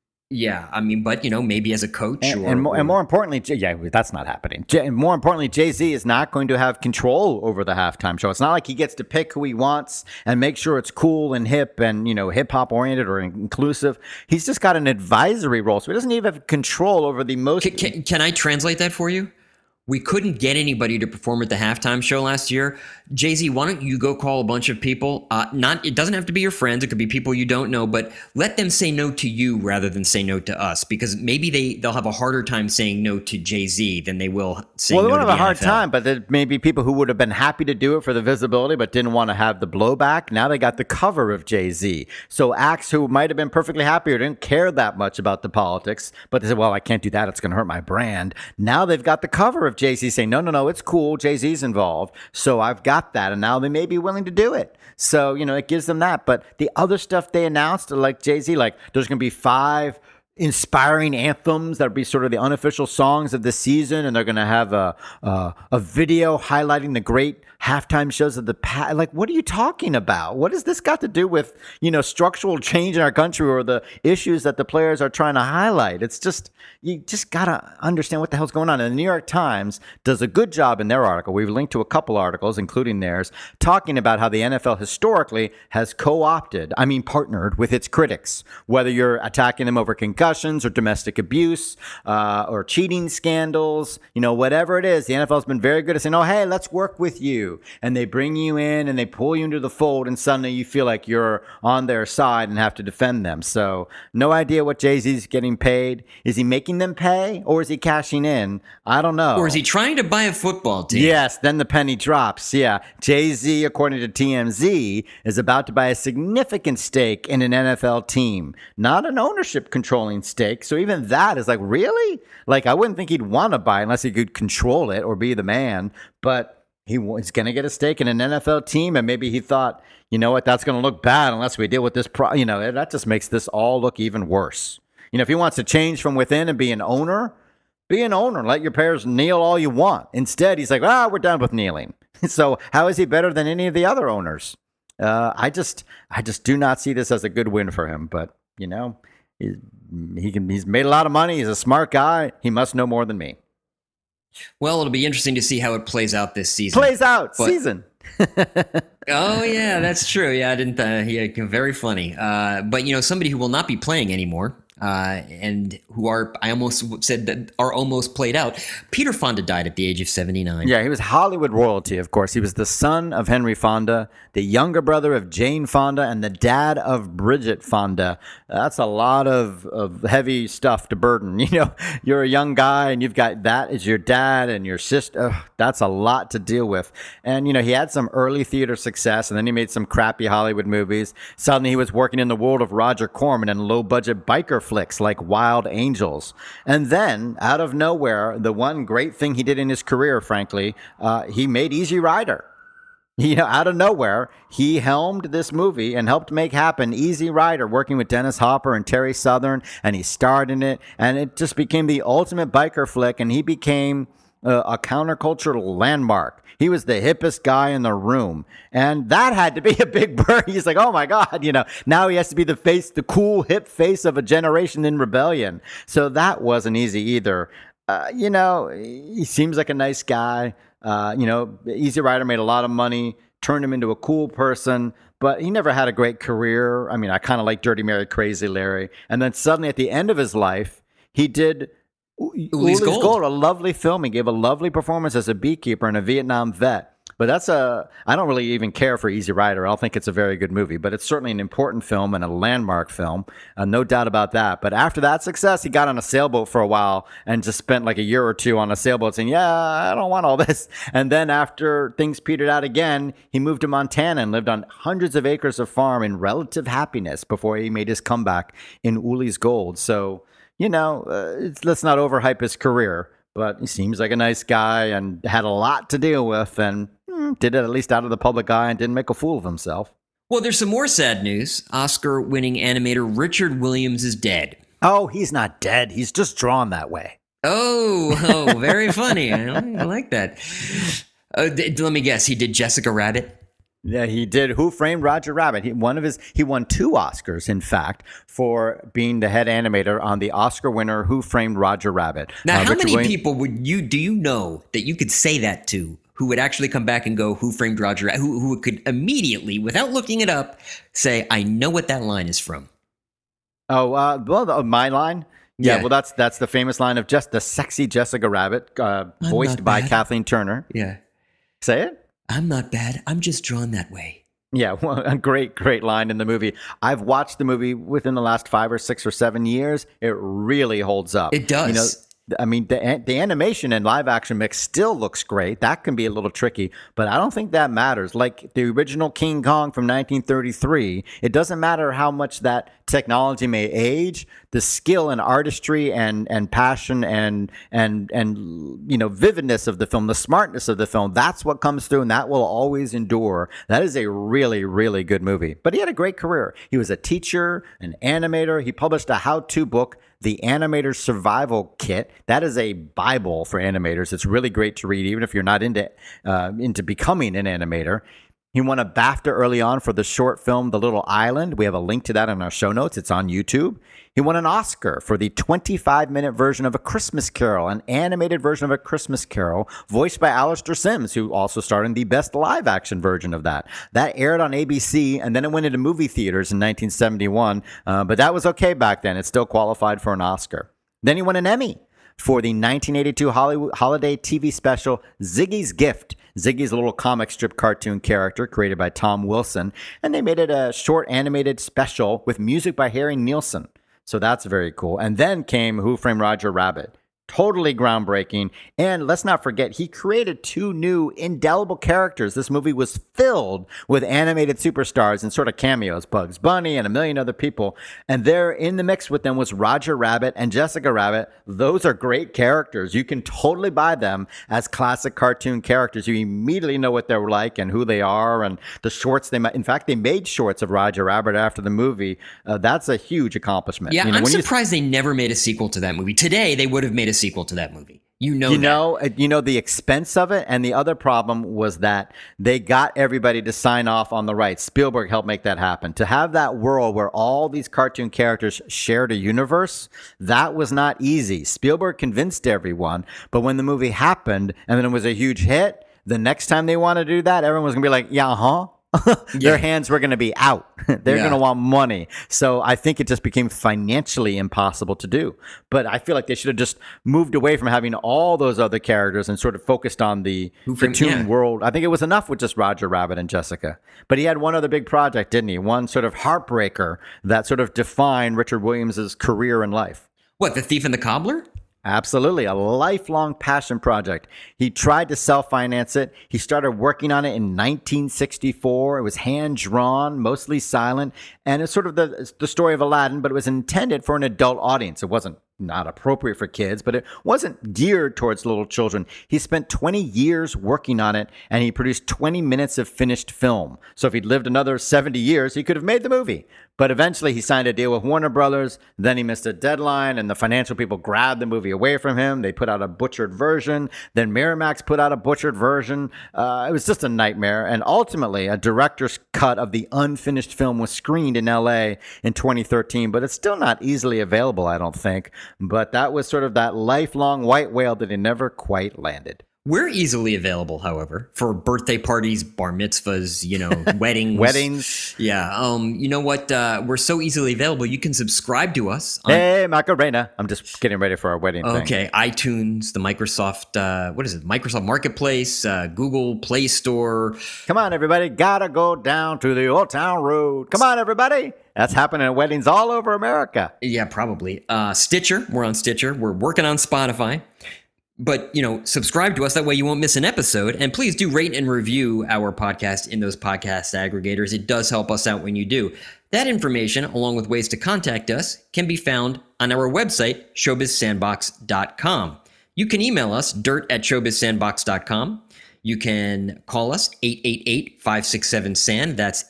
I mean, but maybe as a coach, and more importantly, that's not happening. More importantly, Jay-Z is not going to have control over the halftime show. It's not like he gets to pick who he wants and make sure it's cool and hip and hip hop oriented or inclusive. He's just got an advisory role, so he doesn't even have control over the most. Can I translate that for you? We couldn't get anybody to perform at the halftime show last year. Jay-Z, why don't you go call a bunch of people? It doesn't have to be your friends. It could be people you don't know, but let them say no to you rather than say no to us, because maybe they'll have a harder time saying no to Jay-Z than they will saying no to the NFL. Well, they won't have a hard time, but there may be people who would have been happy to do it for the visibility, but didn't want to have the blowback. Now they got the cover of Jay-Z. So acts who might have been perfectly happy or didn't care that much about the politics, but they said, well, I can't do that. It's going to hurt my brand. Now they've got the cover of Jay-Z saying, no, it's cool. Jay-Z's involved. So I've got that. And now they may be willing to do it. So, it gives them that. But the other stuff they announced, like Jay-Z, like there's going to be 5 inspiring anthems that'll be sort of the unofficial songs of the season. And they're going to have a video highlighting the great halftime shows of the past. Like, what are you talking about? What has this got to do with, structural change in our country or the issues that the players are trying to highlight? It's just, you just got to understand what the hell's going on. And the New York Times does a good job in their article. We've linked to a couple articles, including theirs, talking about how the NFL historically has partnered with its critics, whether you're attacking them over concussions or domestic abuse or cheating scandals, whatever it is. The NFL has been very good at saying, oh, hey, let's work with you. you, and they bring you in and they pull you into the fold, and suddenly you feel like you're on their side and have to defend them. So no idea what Jay-Z's getting paid. Is he making them pay, or is he cashing in? I don't know. Or is he trying to buy a football team? Yes, then the penny drops. Yeah. Jay-Z, according to TMZ, is about to buy a significant stake in an NFL team. Not an ownership controlling stake. So even that is like, really? Like, I wouldn't think he'd want to buy unless he could control it or be the man. But he's going to get a stake in an NFL team. And maybe he thought, you know what, that's going to look bad unless we deal with this. That just makes this all look even worse. If he wants to change from within and be an owner, let your players kneel all you want. Instead, he's like, we're done with kneeling. So how is he better than any of the other owners? I just do not see this as a good win for him. But, he's made a lot of money. He's a smart guy. He must know more than me. Well, it'll be interesting to see how it plays out this season. Season. Oh, yeah, that's true. Yeah, I didn't. Very funny. But, somebody who will not be playing anymore. And who I almost said that are almost played out. Peter Fonda died at the age of 79. Yeah, he was Hollywood royalty, of course. He was the son of Henry Fonda, the younger brother of Jane Fonda, and the dad of Bridget Fonda. That's a lot of heavy stuff to burden. You're a young guy and you've got that as your dad and your sister. That's a lot to deal with. And, he had some early theater success, and then he made some crappy Hollywood movies. Suddenly he was working in the world of Roger Corman and low-budget biker flicks like Wild Angels. And then, out of nowhere, the one great thing he did in his career, frankly, he made Easy Rider. Out of nowhere, he helmed this movie and helped make happen Easy Rider, working with Dennis Hopper and Terry Southern, and he starred in it, and it just became the ultimate biker flick, and he became a countercultural landmark. He was the hippest guy in the room. And that had to be a big burn. He's like, oh my God, now he has to be the cool, hip face of a generation in rebellion. So that wasn't easy either. He seems like a nice guy. Easy Rider made a lot of money, turned him into a cool person, but he never had a great career. I mean, I kind of like Dirty Mary, Crazy Larry. And then suddenly at the end of his life, he did Uli's Gold, a lovely film. He gave a lovely performance as a beekeeper and a Vietnam vet. But I don't really even care for Easy Rider. I don't think it's a very good movie, but it's certainly an important film and a landmark film. No doubt about that. But after that success, he got on a sailboat for a while and just spent like a year or two on a sailboat saying, yeah, I don't want all this. And then after things petered out again, he moved to Montana and lived on hundreds of acres of farm in relative happiness before he made his comeback in Uli's Gold. So, let's not overhype his career, but he seems like a nice guy and had a lot to deal with and did it at least out of the public eye and didn't make a fool of himself. Well, there's some more sad news. Oscar-winning animator Richard Williams is dead. Oh, he's not dead. He's just drawn that way. Oh, very funny. I like that. Let me guess. He did Jessica Rabbit? Yeah, he did Who Framed Roger Rabbit. He won 2 Oscars, in fact, for being the head animator on the Oscar winner Who Framed Roger Rabbit. Now, how many people do you know that you could say that to who would actually come back and go, Who Framed Roger Rabbit? Who could immediately, without looking it up, say, I know what that line is from? My line? Yeah, well, that's the famous line of just the sexy Jessica Rabbit, voiced by Kathleen Turner. Yeah. Say it? I'm not bad. I'm just drawn that way. Yeah, well, a great line in the movie. I've watched the movie within the last 5 or 6 or 7 years. It really holds up. It does. I mean, the animation and live action mix still looks great. That can be a little tricky, but I don't think that matters. Like the original King Kong from 1933, it doesn't matter how much that technology may age. The skill and artistry and passion and vividness of the film, the smartness of the film, that's what comes through, and that will always endure. That is a really, really good movie. But he had a great career. He was a teacher, an animator. He published a how-to book, The Animator's Survival Kit. That is a Bible for animators. It's really great to read, even if you're not into becoming an animator. He won a BAFTA early on for the short film The Little Island. We have a link to that in our show notes. It's on YouTube. He won an Oscar for the 25-minute version of A Christmas Carol, an animated version of A Christmas Carol, voiced by Alastair Sims, who also starred in the best live-action version of that. That aired on ABC, and then it went into movie theaters in 1971, but that was okay back then. It still qualified for an Oscar. Then he won an Emmy for the 1982 holiday TV special Ziggy's Gift. Ziggy's a little comic strip cartoon character created by Tom Wilson, and they made it a short animated special with music by Harry Nilsson. So that's very cool. And then came Who Framed Roger Rabbit. Totally groundbreaking. And let's not forget, he created 2 new indelible characters. This movie was filled with animated superstars and sort of cameos, Bugs Bunny and a million other people. And there in the mix with them was Roger Rabbit and Jessica Rabbit. Those are great characters. You can totally buy them as classic cartoon characters. You immediately know what they're like and who they are and the shorts they made. In fact, they made shorts of Roger Rabbit after the movie. That's a huge accomplishment. Yeah, I'm surprised they never made a sequel to that movie. Today, they would have made a sequel to that movie. You know the expense of it, and the other problem was that they got everybody to sign off on the rights. Spielberg helped make that happen. To have that world where all these cartoon characters shared a universe, that was not easy. Spielberg convinced everyone, but when the movie happened and then it was a huge hit, the next time they want to do that, everyone was going to be like, yeah, huh? Their hands were going to be out. They're going to want money. So I think it just became financially impossible to do. But I feel like they should have just moved away from having all those other characters and sort of focused on the cartoon world. I think it was enough with just Roger Rabbit and Jessica. But he had one other big project, didn't he? One sort of heartbreaker that sort of defined Richard Williams' career and life. What, The Thief and the Cobbler? Absolutely. A lifelong passion project. He tried to self-finance it. He started working on it in 1964. It was hand-drawn, mostly silent, and it's sort of the story of Aladdin, but it was intended for an adult audience. It wasn't not appropriate for kids, but it wasn't geared towards little children. He spent 20 years working on it, and he produced 20 minutes of finished film. So if he'd lived another 70 years, he could have made the movie. But eventually he signed a deal with Warner Brothers. Then he missed a deadline, and the financial people grabbed the movie away from him. They put out a butchered version. Then Miramax put out a butchered version. It was just a nightmare. And ultimately, a director's cut of the unfinished film was screened in L.A. in 2013, but it's still not easily available, I don't think. But that was sort of that lifelong white whale that he never quite landed. We're easily available, however, for birthday parties, bar mitzvahs, weddings. Weddings. Yeah. You know what? We're so easily available. You can subscribe to us. Hey, Macarena. I'm just getting ready for our wedding thing. Okay. iTunes, the Microsoft, Microsoft Marketplace, Google Play Store. Come on, everybody. Gotta go down to the Old Town Road. Come on, everybody. That's happening at weddings all over America. Yeah, probably. Stitcher. We're on Stitcher. We're working on Spotify. But, subscribe to us. That way you won't miss an episode. And please do rate and review our podcast in those podcast aggregators. It does help us out when you do. That information, along with ways to contact us, can be found on our website, showbizsandbox.com. You can email us, dirt@showbizsandbox.com. You can call us, 888-567-SAND. That's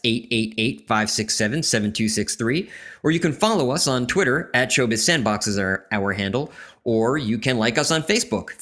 888-567-7263. Or you can follow us on Twitter, @ShowbizSandbox is our handle. Or you can like us on Facebook,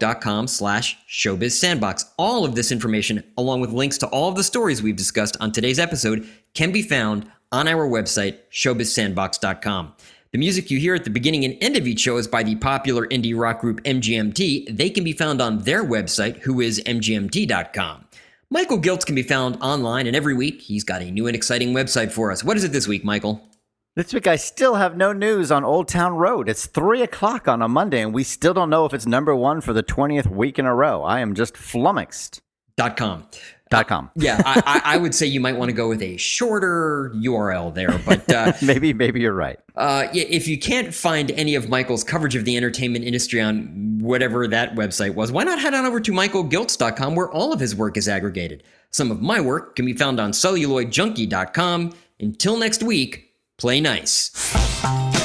facebook.com/showbizsandbox. All of this information, along with links to all of the stories we've discussed on today's episode, can be found on our website, showbizsandbox.com. The music you hear at the beginning and end of each show is by the popular indie rock group MGMT. They can be found on their website, whoismgmt.com. Michael Giltz can be found online, and every week he's got a new and exciting website for us. What is it this week, Michael? This week, I still have no news on Old Town Road. It's 3 o'clock on a Monday, and we still don't know if it's number 1 for the 20th week in a row. I am just flummoxed. .com. Yeah, I would say you might want to go with a shorter URL there, but maybe you're right. If you can't find any of Michael's coverage of the entertainment industry on whatever that website was, why not head on over to michaelgiltz.com, where all of his work is aggregated. Some of my work can be found on celluloidjunkie.com. Until next week, play nice.